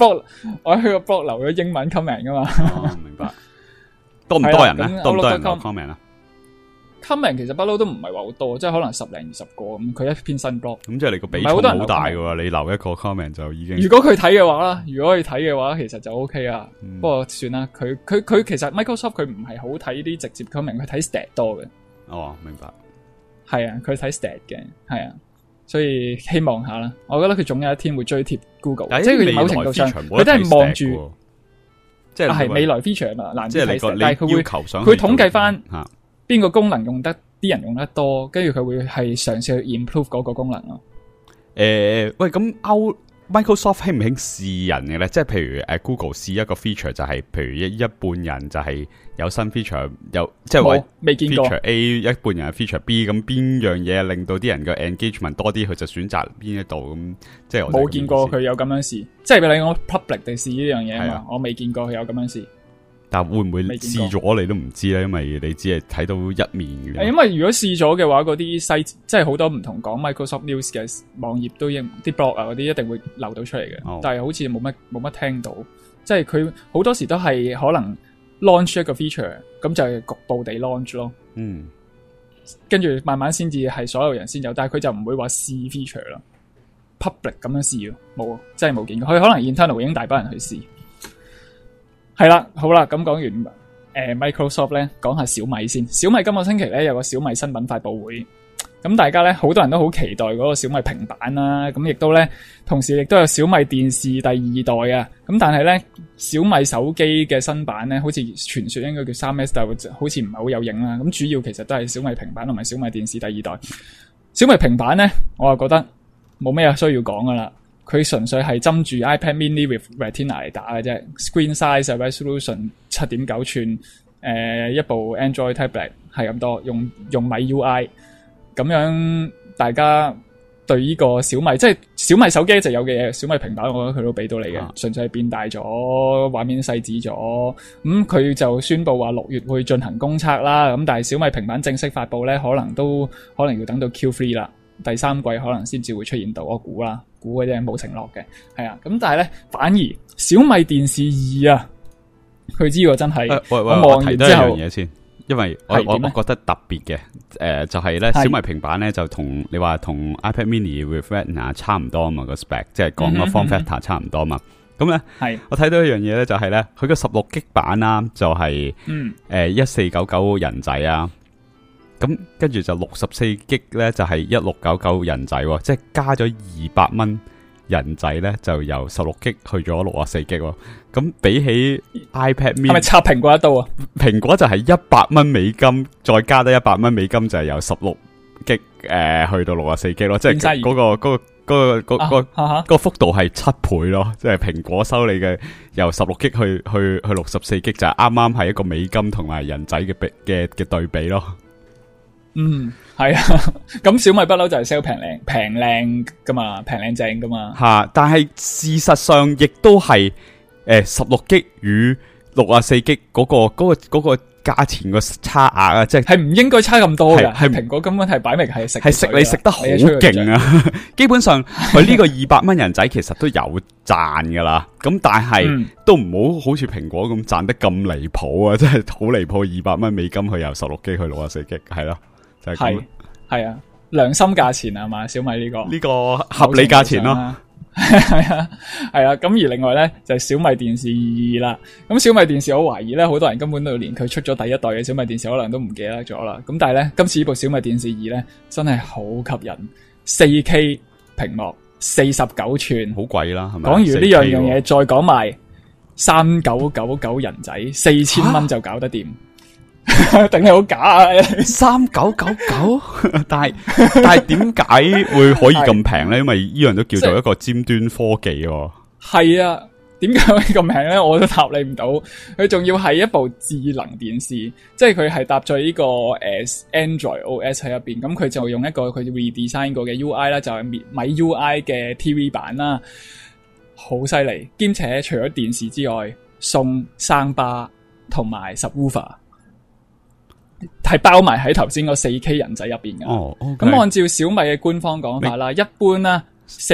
blog 留咗英文 comment 噶嘛。 明白。多唔多人咧？多唔多人 comment 啊 ？comment 其實不嬲都唔係話好多，即係可能10零20個咁。佢一篇新 blog， 咁即係你個比重好大嘅喎。你留一個 comment 就已經。如果佢睇嘅話啦，其實就 OK 啊。不過算啦，佢其實 Microsoft 佢唔係好睇啲直接 comment， 佢睇 stat 多嘅。 哦，明白。 係啊，佢睇 stat 嘅，係啊，所以希望下啦。我覺得佢總有一天會追貼 Google，即係佢某程度上佢都係望住。即係未來 feature 嘛，難啲睇，但係佢會佢統計翻邊個功能用得啲人用得多，跟住佢會係嘗試去 improve 嗰個功能咯。 喂，咁Microsoft 興唔興試人嘅咧？即係譬如Google 試一個 feature 就係，譬如一半人就係有新 feature， 有即係話未見過 feature A， 一半人係 feature B， 咁邊樣嘢令到啲人嘅 engagement 多啲，佢就選擇邊一度咁。即係我冇見過佢有咁樣試，即係俾你我 public 地試呢樣嘢啊嘛，我未見過佢有咁樣試。 但會唔會試咗你都唔知咧？因為你只係睇到一面嘅。 因為如果試咗嘅話，嗰啲西即係好多唔同講 Microsoft News 嘅網頁都啲 blog 啊嗰啲一定會流到出嚟嘅。但係好似冇乜聽到，即係佢好多時都係可能 launch 一個 feature， 咁就係局部地 launch 咯。跟住慢慢先至係所有人先有，但係佢就唔會話試 feature 咯。public 咁樣試冇，真係冇見過。佢可能 internal 已經大班人去試。係啦，好啦，咁講完Microsoft 咧，講下小米先。小米今個星期咧有個小米新品發佈會，咁大家咧好多人都好期待嗰個小米平板啦，咁亦都咧同時亦都有小米電視第2代啊，咁但係咧小米手機嘅新版咧，好似傳說應該叫 3S， 但好似唔係好有影啦。咁主要其實都係小米平板同埋小米電視第2代。小米平板咧，我就覺得冇咩需要講噶啦。佢純粹係針住 iPad Mini with Retina 嚟打嘅啫 ，screen size resolution 7.9寸，一部 Android tablet 係咁多，用米 UI 咁樣，大家對呢個小米即係小米手機就有嘅嘢，小米平板我覺得佢都俾到你嘅，純粹係變大咗，畫面細緻咗。佢就宣布話6月會進行公測啦，咁但係小米平板正式發布咧，可能要等到 Q3 啦。第3季可能先至會出現到，我估啦，估嘅啫，冇承諾嘅，係啊。咁但係咧，反而小米電視2啊，佢知個真係，我望完之後，提多一樣嘢先，因為我覺得特別嘅，就係咧小米平板咧就同你話同 iPad Mini with Retina 差唔多啊嘛，個 spec 即係講個 form factor 差唔多嘛。咁咧，我睇到一樣嘢咧就係咧，佢個16GB版啦，就係1499人仔啊。咁跟住就64GB咧就係1699人仔，即係加咗200蚊人仔咧，就由16GB去咗64GB。咁比起 iPad Mini 係咪插蘋果一刀啊？ 蘋果就係100蚊美金，再加多100蚊美金就係由16GB 去到64GB咯，即係嗰個幅度係7倍咯，即係蘋果收你嘅由16GB去64GB就係啱啱係一個美金同埋人仔嘅對比咯。 係啊，咁小米不嬲就係 sell 平靚噶嘛，平靚正噶嘛。 吓，但係事實上亦都係16GB 與64GB嗰個價錢個差額啊，即係唔應該差咁多嘅。係蘋果根本係擺明係食你食得好勁啊！基本上佢呢個200蚊人仔其實都有賺噶啦，咁但係都唔好似蘋果咁賺得咁離譜啊！真係好離譜，200蚊美金去由16GB去64GB，係咯。 係啊，良心價錢啊嘛，小米呢個合理價錢咯， 係啊，咁而另外咧就係小米電視2啦。咁小米電視我懷疑咧，好多人根本都連佢出咗第一代嘅小米電視可能都唔記得咗啦。咁但係咧，今次呢部小米電視2咧真係好吸引，4K 屏幕，49寸， 好貴啦，係咪？ 講完呢樣嘢，再講埋3999人仔，4000蚊就搞得掂。定係好假啊 ！3999，但係點解會可以咁平咧？因為呢樣都叫做一個尖端科技喎。 係啊，點解可以咁平咧？我都答你唔到。佢仲要係一部智能電視，即係佢係搭載呢個Android OS 喺入邊。咁佢就用一個佢 redesign 過嘅 UI 啦，就係米 UI 嘅 TV 版啦，好犀利。兼且除咗電視之外，送聲巴同埋 subwoofer。係包埋喺頭先個 4K 人仔入邊㗎。咁按照小米嘅官方講法啦，一般啦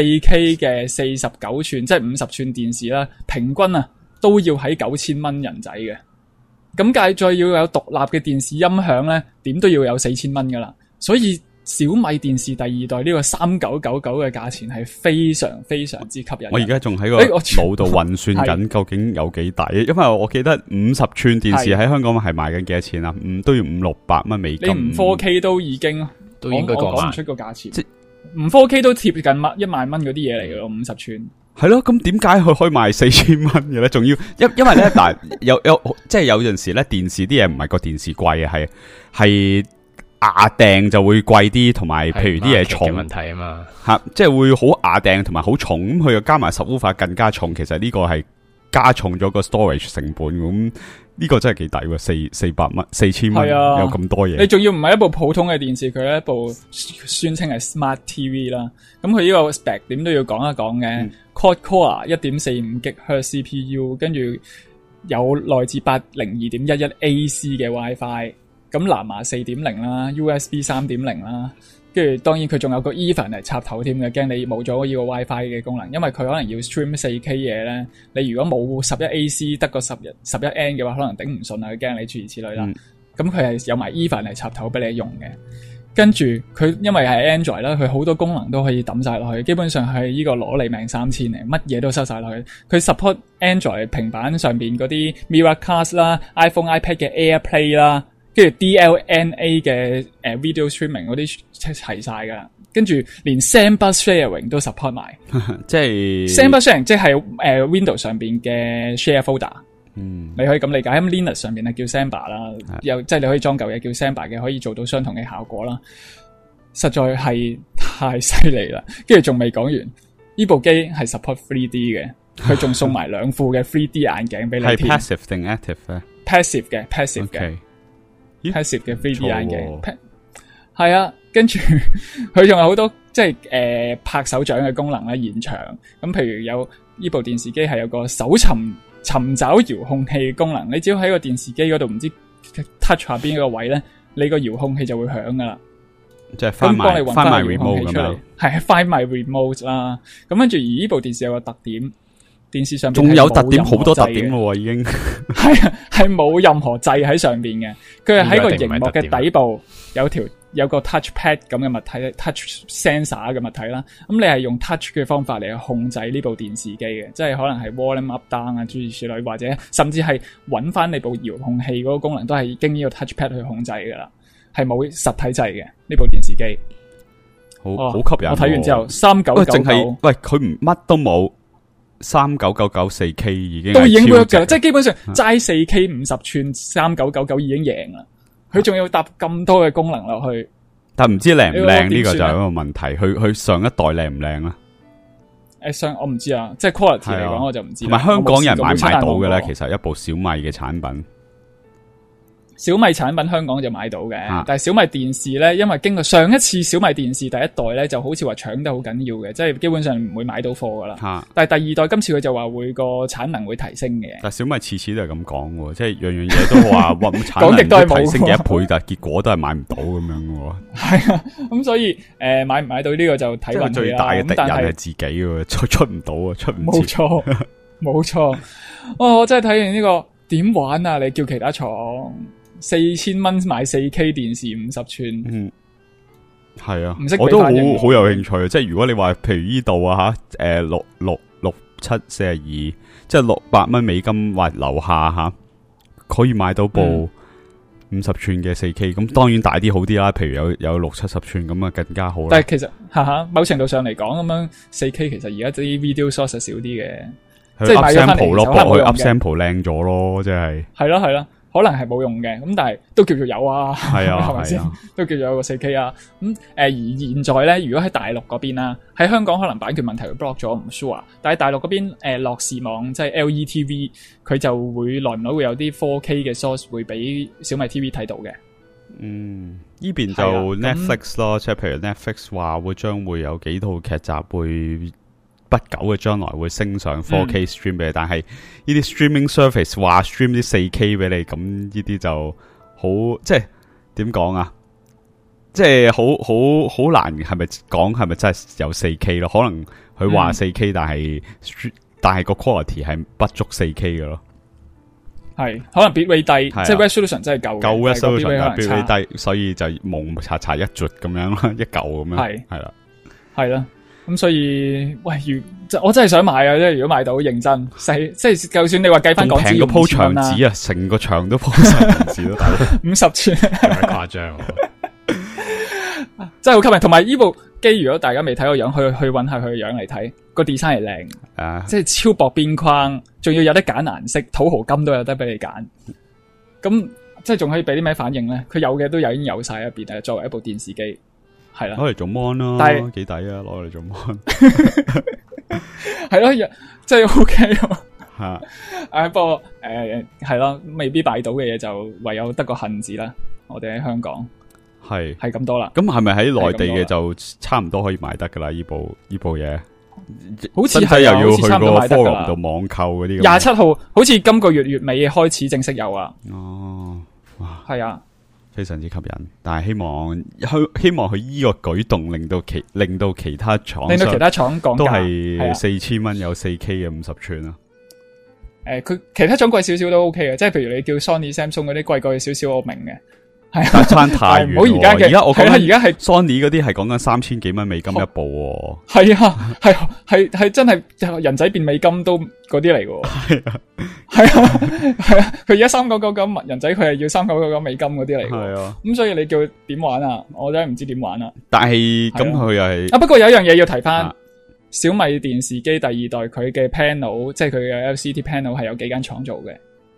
4K 嘅49寸，即係50寸電視啦，平均啊都要喺9000蚊人仔嘅。咁再要有獨立嘅電視音響咧，點都要有4000蚊噶啦。所以小米電視第2代呢個3999嘅價錢係非常非常之吸引。 我而家仲喺個腦度運算緊，究竟有幾抵？因為我記得50寸電視喺香港係賣緊幾多錢啊？都要500-600蚊美金。 你唔 4K 都已經都應該講唔出個價錢。唔 4K 都貼近1萬蚊嗰啲嘢嚟嘅咯，50寸。 係咯，咁點解佢可以賣4000蚊嘅咧？仲要因為咧嗱，有即係有陣時咧，電視啲嘢唔係個電視貴啊，係牙訂就會貴啲，同埋譬如啲嘢重問題啊嘛， 即係會好牙訂同埋好重，咁佢又加埋subwoofer更加重，其實呢個係加重咗個 storage 成本，咁呢個真係幾抵喎，400蚊4000蚊有咁多嘢。 你仲要唔係一部普通嘅電視，佢一部宣稱係 Smart TV 啦，咁佢呢個 spec 點都要講一講嘅。Quad Core 1.45GHz CPU， 跟住有來自802.11 AC 嘅 WiFi。咁藍牙 4.0 啦 ，USB 3.0 啦，跟住當然佢仲有個 Ethernet 插頭添嘅，驚你冇咗呢個 WiFi 嘅功能，因為佢可能要 stream 4K 嘢咧，你如果冇11 AC 得個11 N 嘅話，可能頂唔順啊，佢驚你諸如此類啦。咁佢係有埋 Ethernet 插頭俾你用嘅，跟住佢因為係 Android 啦，佢好多功能都可以抌晒落去，基本上係呢個攞你命3000嚟，乜嘢都收晒落去。佢 support Android 平板上邊嗰啲 Miracast 啦、iPhone、iPad 嘅 AirPlay 啦。跟住 DLNA 嘅video streaming 嗰啲齊晒噶，跟住連 Sandbox sharing 都 support 埋， 即係 Sandbox sharing 即係Windows 上邊嘅 share folder，你可以咁理解。咁 Linux 上邊係叫 Samba 啦，又即係你可以裝舊嘢叫 Samba 嘅，可以做到相同嘅效果啦。實在係太犀利啦！跟住仲未講完，呢部機係 support 3D 嘅，佢仲送埋2副嘅 3D 眼鏡俾你添。 係 passive 定 active 咧 ？passive 嘅 passive 嘅 passive 嘅 3D 眼鏡。係啊，跟住佢仲有好多即係拍手掌嘅功能咧，現場咁譬如有呢部電視機係有個搜尋找遙控器功能，你只要喺個電視機嗰度唔知 touch 下邊一個位咧，你個遙控器就會響噶啦， 即係翻埋 remote 出嚟，係 find my remote 啦。咁跟住而呢部電視有個特點，電視上仲有特點，好多特點咯，已經係冇任何掣喺上邊嘅，佢係喺個熒幕嘅底部有個 touch pad 咁嘅物體 ，touch sensor 嘅物體啦。咁你係用 touch 嘅方法嚟去控制呢部電視機嘅，即係可能係 volume up down 啊諸如此類，或者甚至係揾翻你部遙控器嗰個功能都係經呢個 touch pad 去控制噶啦，係冇實體掣嘅呢部電視機。 好吸引。 我睇完之後3999， 喂佢唔乜都冇，3999 4K 已經都已經 work 噶啦，即係基本上齋 4K 50寸3999已經贏啦。佢仲要搭咁多嘅功能落去， 但唔知靚唔靚呢個就係一個問題。佢上一代靚唔靚啊？ 我唔知啊，即係 quality 嚟講我就唔知。 同埋香港人買唔買到嘅咧？其實一部小米嘅產品。 小米產品香港就買到嘅，但係小米電視咧，因為經過上一次小米電視第一代咧，就好似話搶得好緊要嘅，即係基本上唔會買到貨噶啦。但係第二代今次佢就話會個產能會提升嘅。 但係小米次次都係咁講嘅，即係樣樣嘢都話產能會提升嘅1倍，但係結果都係買唔到咁樣嘅。 係啊，咁所以買唔買到呢個就睇運氣啦。 最大嘅敵人係自己嘅，出唔到啊，出唔切。 冇錯，冇錯。我真係睇完呢個點玩啊？你叫其他廠4000蚊買 4K 電視50寸， 係啊，我都好有興趣。即係如果你話譬如呢度啊吓，66742，即係600蚊美金或樓下吓，可以買到部50寸嘅 4K，咁當然大啲好啲啦。譬如有60-70寸咁啊，更加好啦。 但係其實某程度上嚟講，咁樣 4K 其實而家啲 video source 少啲嘅，即係買咗翻嚟就可能冇用嘅。 up sample 靚咗咯，即係。係咯。可能係冇用嘅，咁但係都叫做有啊， 係啊， 係咪先？都叫做有個 4K 啊。咁而現在咧，如果喺大陸嗰邊啦，喺香港可能版權問題會 block 咗，唔 sure。但係大陸嗰邊樂視網即係 LETV， 佢就會耐唔耐會有啲 4K 嘅 source 會俾小米 TV 睇到嘅。 呢邊就 Netflix 咯，即係譬如 Netflix 話將會有幾套劇集會不久嘅將來會升上 4K stream 俾你，但係呢啲 streaming service 話 stream 啲 4K 俾你，咁呢啲就好，即係點講啊？即係好難，係咪真係有 4K 咯？可能佢話 4K，但係個 quality 係不足 4K 嘅咯。 係可能 bitrate 低，即係 resolution 真係夠 resolution，但係 bitrate低，所以就蒙查一卒咁樣咯，一嚿咁樣係啦。咁所以，我真係想買啊！即係如果買到認真，即係就算你話計翻港紙， 平個鋪牆紙啊，成個牆都鋪晒牆紙都大 50寸， 太誇張， 真係好吸引。同埋呢部機，如果大家未睇個樣，去揾下佢個樣嚟睇，個 design 係靚，即係超薄邊框，仲要有得揀顏色，土豪金都有得俾你揀。咁即係仲可以俾啲咩反應咧？佢有嘅都已經有晒入邊，作為一部電視機。係啦， 攞嚟做 mon 咯， 但係幾抵啊！攞嚟做 mon， 係咯，即係 OK 咯。 吓， 不過係咯，未必買到嘅嘢就唯有得個恨字啦。我哋喺香港係咁多啦。 咁係咪喺內地嘅就差唔多可以買得噶啦？呢部嘢， 好似係又要去個 forum 度網購嗰啲。 27號好似今個月尾開始正式有啊。 哦，哇， 係啊。 非常之吸引，但係希望佢依個舉動令到其他廠降價都係4000蚊有 4K 嘅50寸啊。 佢其他廠貴少少都 OK 嘅，即係譬如你叫 Sony、Samsung 嗰啲貴過少少，我明嘅。 但係差太遠。唔好而家嘅， 而家我講而家係 Sony 嗰啲係講緊3000幾蚊美金一部。 係啊，係真係人仔變美金都嗰啲嚟嘅。係啊，佢而家3999人仔，佢係要3999美金嗰啲嚟嘅。係啊，咁所以你叫佢點玩啊？我真係唔知點玩啊。 但係咁佢又係不過有一樣嘢要提翻，小米電視機第二代佢嘅 panel，即係佢嘅 LCD panel 係有幾間廠做嘅。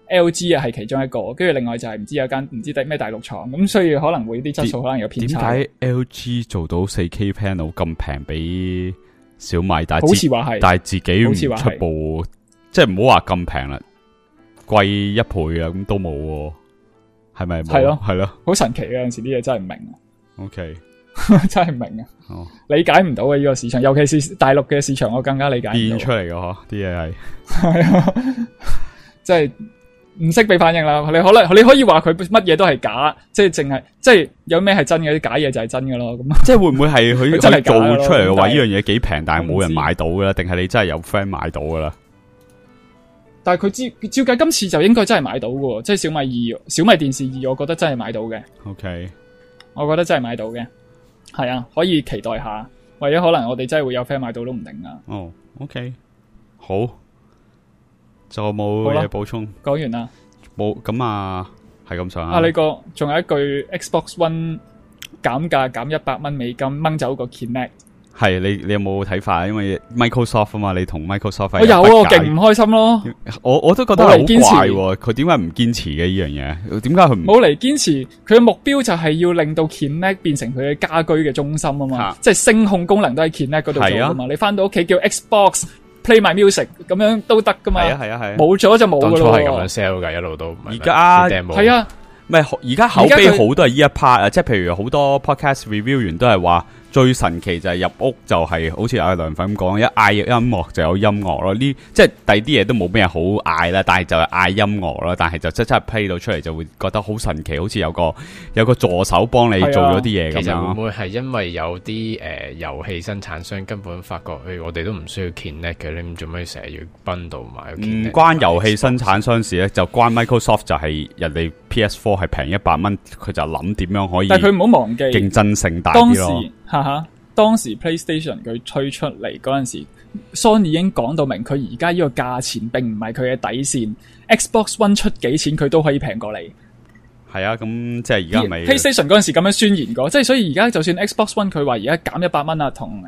LG 啊係其中一個，跟住另外就係唔知有間唔知咩大陸廠，咁所以可能會啲質素可能有偏差。 點解 LG 做到 4K panel 咁平俾小米，但係好似話係， 但係自己唔出部，即係唔好話咁平啦，貴1倍啊，咁都冇喎，係咪？ 係咯， 係咯， 好神奇嘅，有陣時啲嘢真係唔明啊。 OK， 真係唔明啊， 哦， 理解唔到嘅呢個市場，尤其是大陸嘅市場，我更加理解唔到。 變出嚟嘅嗬，啲嘢係係啊，即係唔識俾反應啦。你可以話佢乜嘢都係假，即係淨係即係有咩係真嘅，啲假嘢就係真嘅咯。咁即係會唔會係佢真係做出嚟嘅話，呢樣嘢嘢幾平，但係冇人買到噶啦？定係你真係有 friend 買到噶啦？ 但係佢照計今次就應該真係買到嘅，即係小米電視2，我覺得真係買到嘅。 OK， 我覺得真係買到嘅，係啊，可以期待下，或者可能我哋真係會有 friend 買到都唔定啊。 哦 ，OK，好，仲有冇嘢補充？ 講完啦， 冇咁啊，係咁上下。 啊，你個仲有一句 Xbox One 減價減100蚊美金，掹走個 Kinect。 係你有冇睇法？因為 Microsoft 啊嘛，你同 Microsoft 我有啊，我勁唔開心咯。 我都覺得好怪喎，佢點解唔堅持嘅呢樣嘢？點解佢唔冇嚟堅持？佢嘅目標就係要令到 Kinect 變成佢嘅家居嘅中心啊嘛，即係聲控功能都喺 Kinect 嗰度做啊嘛。你翻到屋企叫 Xbox Play My Music 咁樣都得噶嘛。係啊，冇咗就冇噶咯。當初係咁樣 sell 噶，一路都而家係啊， 唔係而家口碑好多係呢一 part 啊，即係譬如好多 podcast review 員都係話。最神奇就係入屋就係好似阿梁粉咁講，一嗌音樂就有音樂咯。呢即係第啲嘢都冇咩好嗌啦，但係就係嗌音樂咯。但係就真係 play 到出嚟就會覺得好神奇，好似有個助手幫你做咗啲嘢咁樣。 其實會唔會係因為有啲遊戲生產商根本發覺，我哋都唔需要 Kinect 嘅，你做咩成日要bundle埋？ 唔關遊戲生產商事咧，就關 Microsoft 就係人哋 PS4 係平100蚊，佢就諗點樣可以。 但係佢唔好忘記競爭性大啲咯。 當時 PlayStation 佢推出嚟嗰陣時 ，Sony 已經講到明，佢而家呢個價錢並唔係佢嘅底線。Xbox One 出幾錢佢都可以平過你。 係啊，咁即係而家咪 PlayStation 嗰陣時咁樣宣言過，即係所以而家就算 Xbox One 佢話而家減100蚊啊，同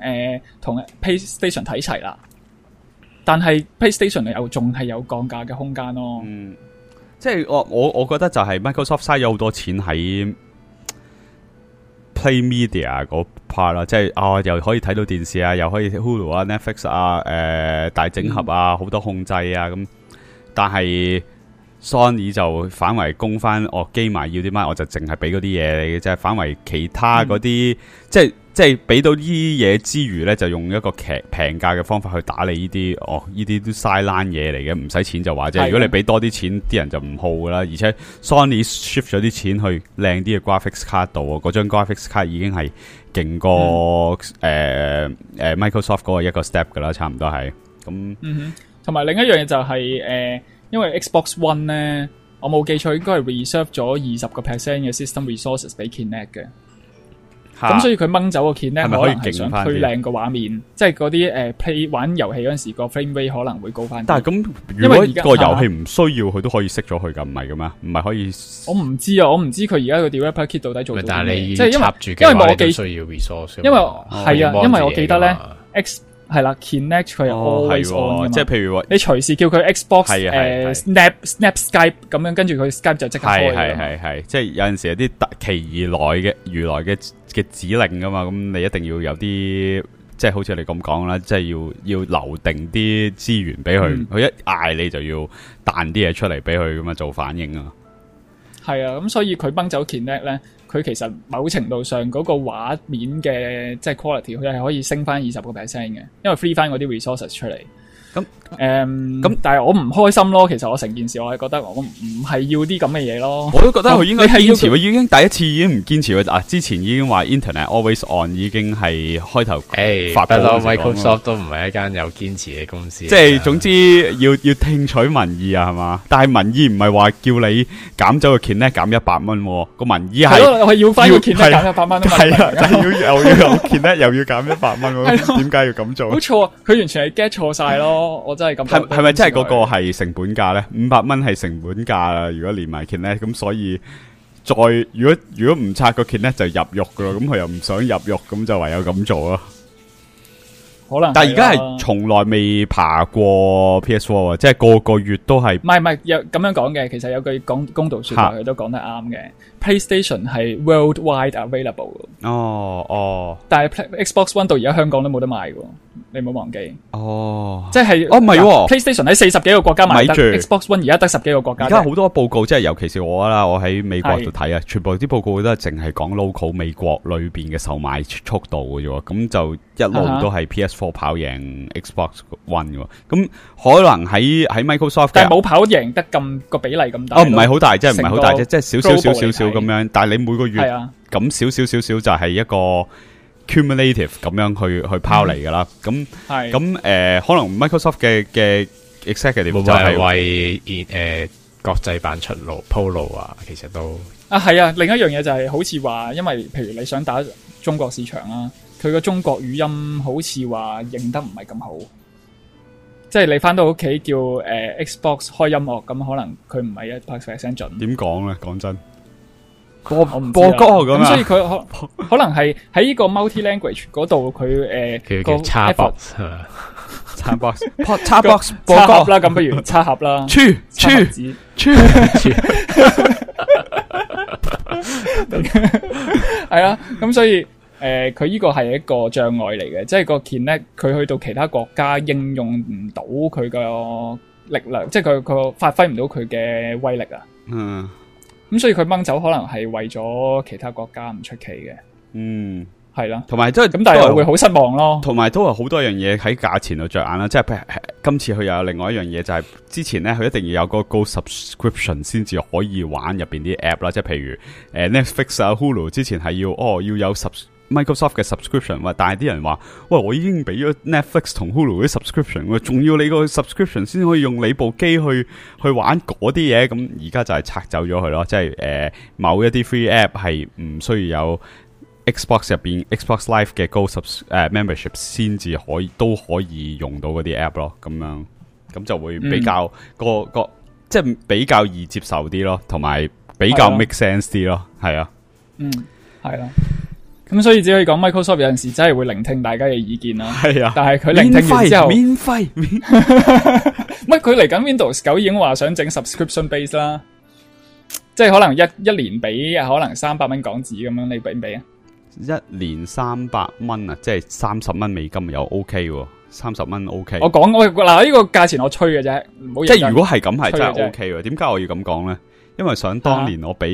PlayStation 睇齊啦。但係 PlayStation 又仲係有降價嘅空間咯。 即係我覺得就係 Microsoft 嘥咗好多錢喺 Play Media 嗰 part 啦，即係又可以睇到電視啊，又可以 Hulu 啊、Netflix 啊、大整合啊，好多控制啊咁。但係 Sony 就反為供翻，機埋要啲乜，我就淨係俾嗰啲嘢你嘅啫。反為其他嗰啲，即係俾到呢啲嘢之餘咧，就用一個平價嘅方法去打理呢啲，呢啲都嘥爛嘢嚟嘅，唔使錢就話啫。如果你俾多啲錢，啲人就唔好噶啦。而且 Sony shift 咗啲錢去靚啲嘅 graphics card 度，嗰張 graphics card 已經係勁過Microsoft 嗰個一個 step 噶啦，差唔多係咁。 同埋另一樣嘢就係因為 Xbox One 咧，我冇記錯應該係 reserve 咗20% 嘅 system resources 俾 Kinect 嘅。咁所以佢掹走個 Kinect 可能係想推靚個畫面，即係嗰啲play 玩遊戲嗰陣時個 frame rate 可能會高翻。 但係咁，如果個遊戲唔需要，佢都可以熄咗佢噶，唔係噶咩？唔係可以？ 我唔知啊，我唔知佢而家個 developer kit 到底做到咩。 但係你即係插住嘅話，你都需要 resource。 因為係啊，因為我記得咧 X。係啦 ，Kinect 佢係 always on 㗎嘛， 即係譬如話， 你隨時叫佢 Xbox Snap Skype 咁樣，跟住佢 Skype 就即刻開。 係，即係有陣時有啲突其而來嘅指令噶嘛，咁你一定要有啲，即係好似你咁講啦，即係要留定啲資源俾佢，佢一嗌你就要彈啲嘢出嚟俾佢咁啊做反應啊。係啊，咁所以佢掹走 Kinect 咧。佢其實某程度上嗰個畫面嘅即係 quality，佢係可以升翻20%嘅，因為 free 翻嗰啲 resources 出嚟。咁但係我唔開心咯。其實我成件事我係覺得我唔係要啲咁嘅嘢咯。 我都覺得佢應該堅持，佢已經第一次已經唔堅持啊！之前已經話 Internet always on 已經係開頭發布。 Microsoft 都唔係一間有堅持嘅公司。 即係總之要聽取民意啊，係嘛？但係民意唔係話叫你減走個 Kinect 減100蚊，個民意係我要翻個 Kinect 減100蚊。 係啊，就又要有 Kinect 又要減100蚊，點解要咁做？ 好錯，佢完全係 get 錯晒咯。我真係咁係咪真係嗰個係成本價咧？500蚊係成本價啦，如果連埋 Kinect，咁所以再如果唔拆個 Kinect 就入獄噶咯，咁佢又唔想入獄，咁就唯有咁做咯。 可能。 但係而家係從來未爬過 PS4 啊，即係個月都係。 唔係，有咁樣講嘅。其實有句公道說話，佢都講得啱嘅。PlayStation 係 worldwide available 嘅。 哦。 但係 Xbox One 到而家香港都冇得賣嘅，你唔好忘記。 哦。 即係唔係喎 PlayStation 喺40幾個國家賣得 ，Xbox One 而家得10幾個國家。 而家好多報告，即係尤其是我啦，我喺美國度睇啊，全部啲報告都係淨係講 local 美國裏邊嘅售賣速度嘅啫，咁就一路都係 PS4 跑贏 Xbox One 嘅，咁可能喺 Microsoft 但係冇跑贏得咁個比例咁大。 哦，唔係好大，即係唔係好大啫，即係少咁樣，但係你每個月咁少就係一個 cumulative 咁樣去拋嚟噶啦，咁可能 Microsoft 嘅 executive 就係為國際版出路鋪路啊，其實都係啊。另一樣嘢就係好似話，因為譬如你想打中國市場啦，佢個中國語音好似話認得唔係咁好，即係你翻到屋企叫Xbox 開音樂，咁可能佢唔係100% 準。 點講咧？講真， 播歌咁啊， 所以佢可能係喺呢個 multi language 嗰度，佢叫叉 box 叉 box 播歌啦，咁不如叉盒啦， 係啊，咁所以佢呢個係一個障礙嚟嘅，即係個 Kinect 佢去到其他國家應用唔到佢個力量，即係佢發揮唔到佢嘅威力啊。咁所以佢掹走可能係為咗其他國家唔出奇嘅。係啦，同埋即係咁，但係我會好失望咯。 同埋都係好多樣嘢喺價錢度着眼啦，即係譬如今次佢又有另外一樣嘢，就係之前咧佢一定要有個高 subscription 先至可以玩入邊啲 app 啦，即係譬如Netflix 啊 Hulu 之前係要有Microsoft 嘅 subscription， 但係啲人話喂，我已經俾咗 Netflix 同 Hulu 啲 subscription， 仲要你個 subscription 先可以用你部機去玩嗰啲嘢，咁而家就係拆走咗佢咯，即係某一啲 free app 係唔需要有Xbox 入邊 Xbox Live 嘅高membership 先至都可以用到嗰啲 app 咯，咁就會比較即係比較易接受啲咯，同埋比較 make sense 啲咯，係啊， 係啦，咁所以只可以講 Microsoft 有陣時真係會聆聽大家嘅意見啦， 係啊， 但係佢聆聽完之後免費， 乜佢嚟緊 Windows 9已經話想整 subscription base 啦，即係可能一年俾可能300蚊港紙咁樣，你俾唔俾啊？ 一年300蚊啊，即係30蚊美金又 OK 喎，30蚊 OK。 我講嗱呢個價錢我吹嘅啫，唔好。 即係如果係咁係真係 OK 喎。點解我要咁講咧？因為想當年我俾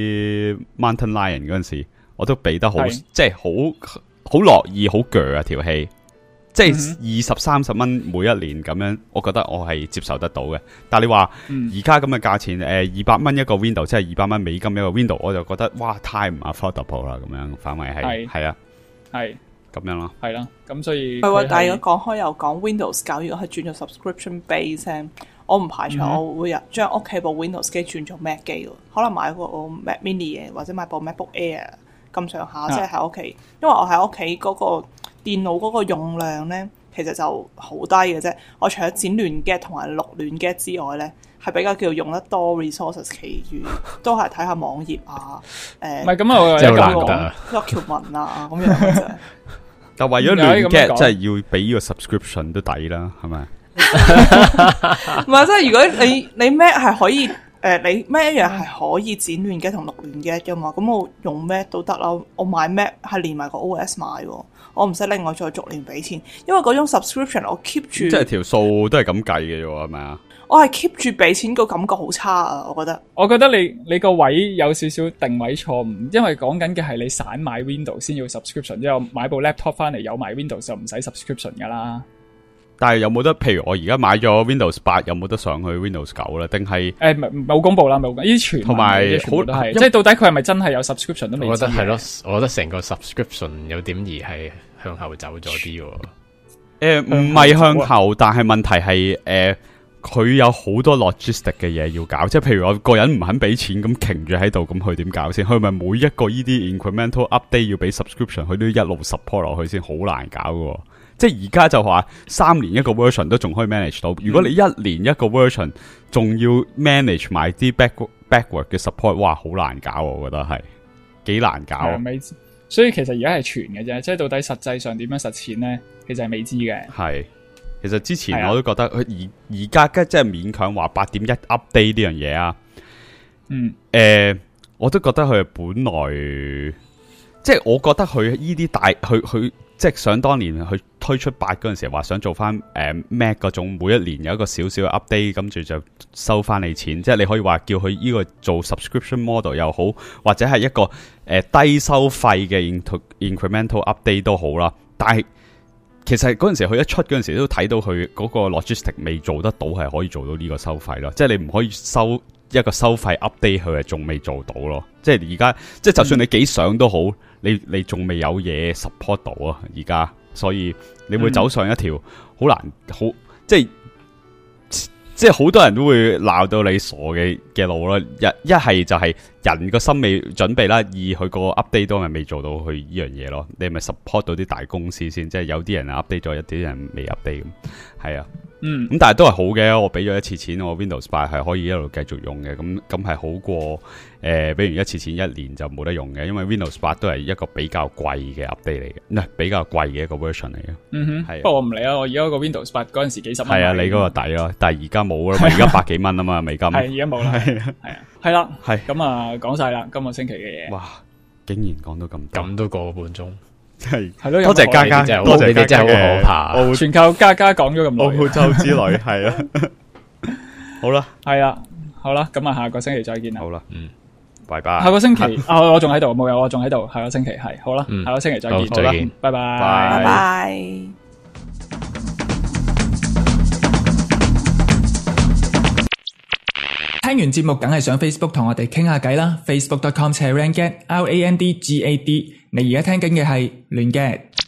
Mountain Lion 嗰陣時，我都俾得好，即係好樂意好鋸啊條氣。即係20-30蚊每一年咁樣，我覺得我係接受得到嘅。但係你話而家咁嘅價錢，200蚊一個 Window， 即係200蚊美金一個 Window， 我就覺得哇太唔 affordable 啦咁樣，反為係啊，係咁樣咯， 係啦，咁所以係喎。但係如果講開又講 Windows 9，如果係轉咗 subscription base， 我唔排除我會將屋企部 Windows 機轉做 Mac 機喎，可能買個 Mac Mini 嘅，或者買部 MacBook Air 咁上下，即係喺屋企，因為我喺屋企嗰個電腦嗰個用量咧，其實就好低嘅啫。我除咗剪亂 get 同埋錄亂 get 之外咧，係比較叫用得多 resources， 其餘都係睇下網頁啊， 唔係咁啊， 即係難得 document 啊咁樣嘅啫。 但為咗亂 get， 真係要俾呢個 subscription 都抵啦，係咪？ 唔係，即係如果你 Mac 係可以。你 Mac 一樣係可以剪亂嘅同錄亂嘅㗎嘛？咁我用 Mac 都得啦。我買 Mac 係連埋個 OS 買喎，我唔使另外再逐年俾錢，因為嗰種 subscription 我 keep 住， 即係條數都係咁計嘅啫喎，係咪啊？ 我係 keep 住俾錢個感覺好差啊！我覺得你個位有少少定位錯誤，因為講緊嘅係你散買 Windows 先要 subscription， 之後買部 laptop 翻嚟有埋 Windows 就唔使 subscription 噶啦。 但係有冇得？譬如我而家買咗 Windows 8，有冇得上去 Windows 9咧？定係冇公布啦，冇。呢啲全同埋好都係，即係到底佢係咪真係有 subscription 都未知。 我覺得係咯，我覺得成個 subscription 有點而係向後走咗啲喎。 唔係向後，但係問題係佢有好多 logistic 嘅嘢要搞，即係譬如我個人唔肯俾錢咁停住喺度，咁佢點搞先？佢咪每一個呢啲 incremental update 要俾 subscription，佢都一路 support 落去先，好難搞嘅。即係而家就話3年一個 version 都仲可以 manage 到，如果你1年一個 version 仲要 manage 埋啲 backward 嘅 support， 哇，好難搞，我覺得係幾難搞。 所以其實而家係傳嘅啫，即係到底實際上點樣實踐咧，其實係未知嘅。 係，其實之前我都覺得佢而家即係勉強話8.1 update 呢樣嘢啊。我都覺得佢本來，即係我覺得佢呢啲佢即係想當年佢推出8嗰陣時話想做翻Mac 嗰種，每一年有一個少少嘅 update，跟住就收翻你錢。即係你可以話叫佢呢個做 subscription model 又好，或者係一個低收費嘅 incremental update 都好啦。但係其實嗰陣時佢一出嗰陣時都睇到佢嗰個 logistic 未做得到係可以做到呢個收費咯。即係你唔可以收一個收費 update，佢係仲未做到咯。即係而家，即係就算你幾想都好，你仲未有嘢 support 到啊！而家，所以你會走上一條好難，好即係好多人都會鬧到你傻嘅路咯。一係就係人個心未準備啦，二佢個 update 都係未做到佢呢樣嘢咯。你係咪 support 到啲大公司先？即係有啲人 update 咗，有啲人未 update 咁，係啊。咁但係都係好嘅，我俾咗一次錢，我 Windows 8係可以一路繼續用嘅，咁係好過俾完一次錢1年就冇得用嘅，因為 Windows 8都係一個比較貴嘅 update 嚟嘅，唔係比較貴嘅一個 version 嚟嘅。係。不過我唔理啦，我而家個 Windows 8嗰陣時幾十蚊。 係啊，你嗰個抵咯，但係而家冇啦，而家百幾蚊啊嘛，美金。 係而家冇啦。係啦。 係。 咁啊，講晒啦，今個星期嘅嘢。 哇，竟然講到咁都個半鐘。 係咯， 多謝嘉嘉， 多謝你哋真係好可怕， 全靠嘉嘉講咗咁耐。 澳洲之旅係啊，好啦， 係啊，好啦，咁啊，下個星期再見啦。 好啦，拜拜。 下個星期我仲喺度，冇有我仲喺度。下個星期係好啦，下個星期再見， 再見， 拜拜， 拜拜。 聽完節目梗係上 Facebook 同我哋傾下偈啦 ，facebook.com/rangad，RANDGAD。你而家聽緊嘅係亂 gad。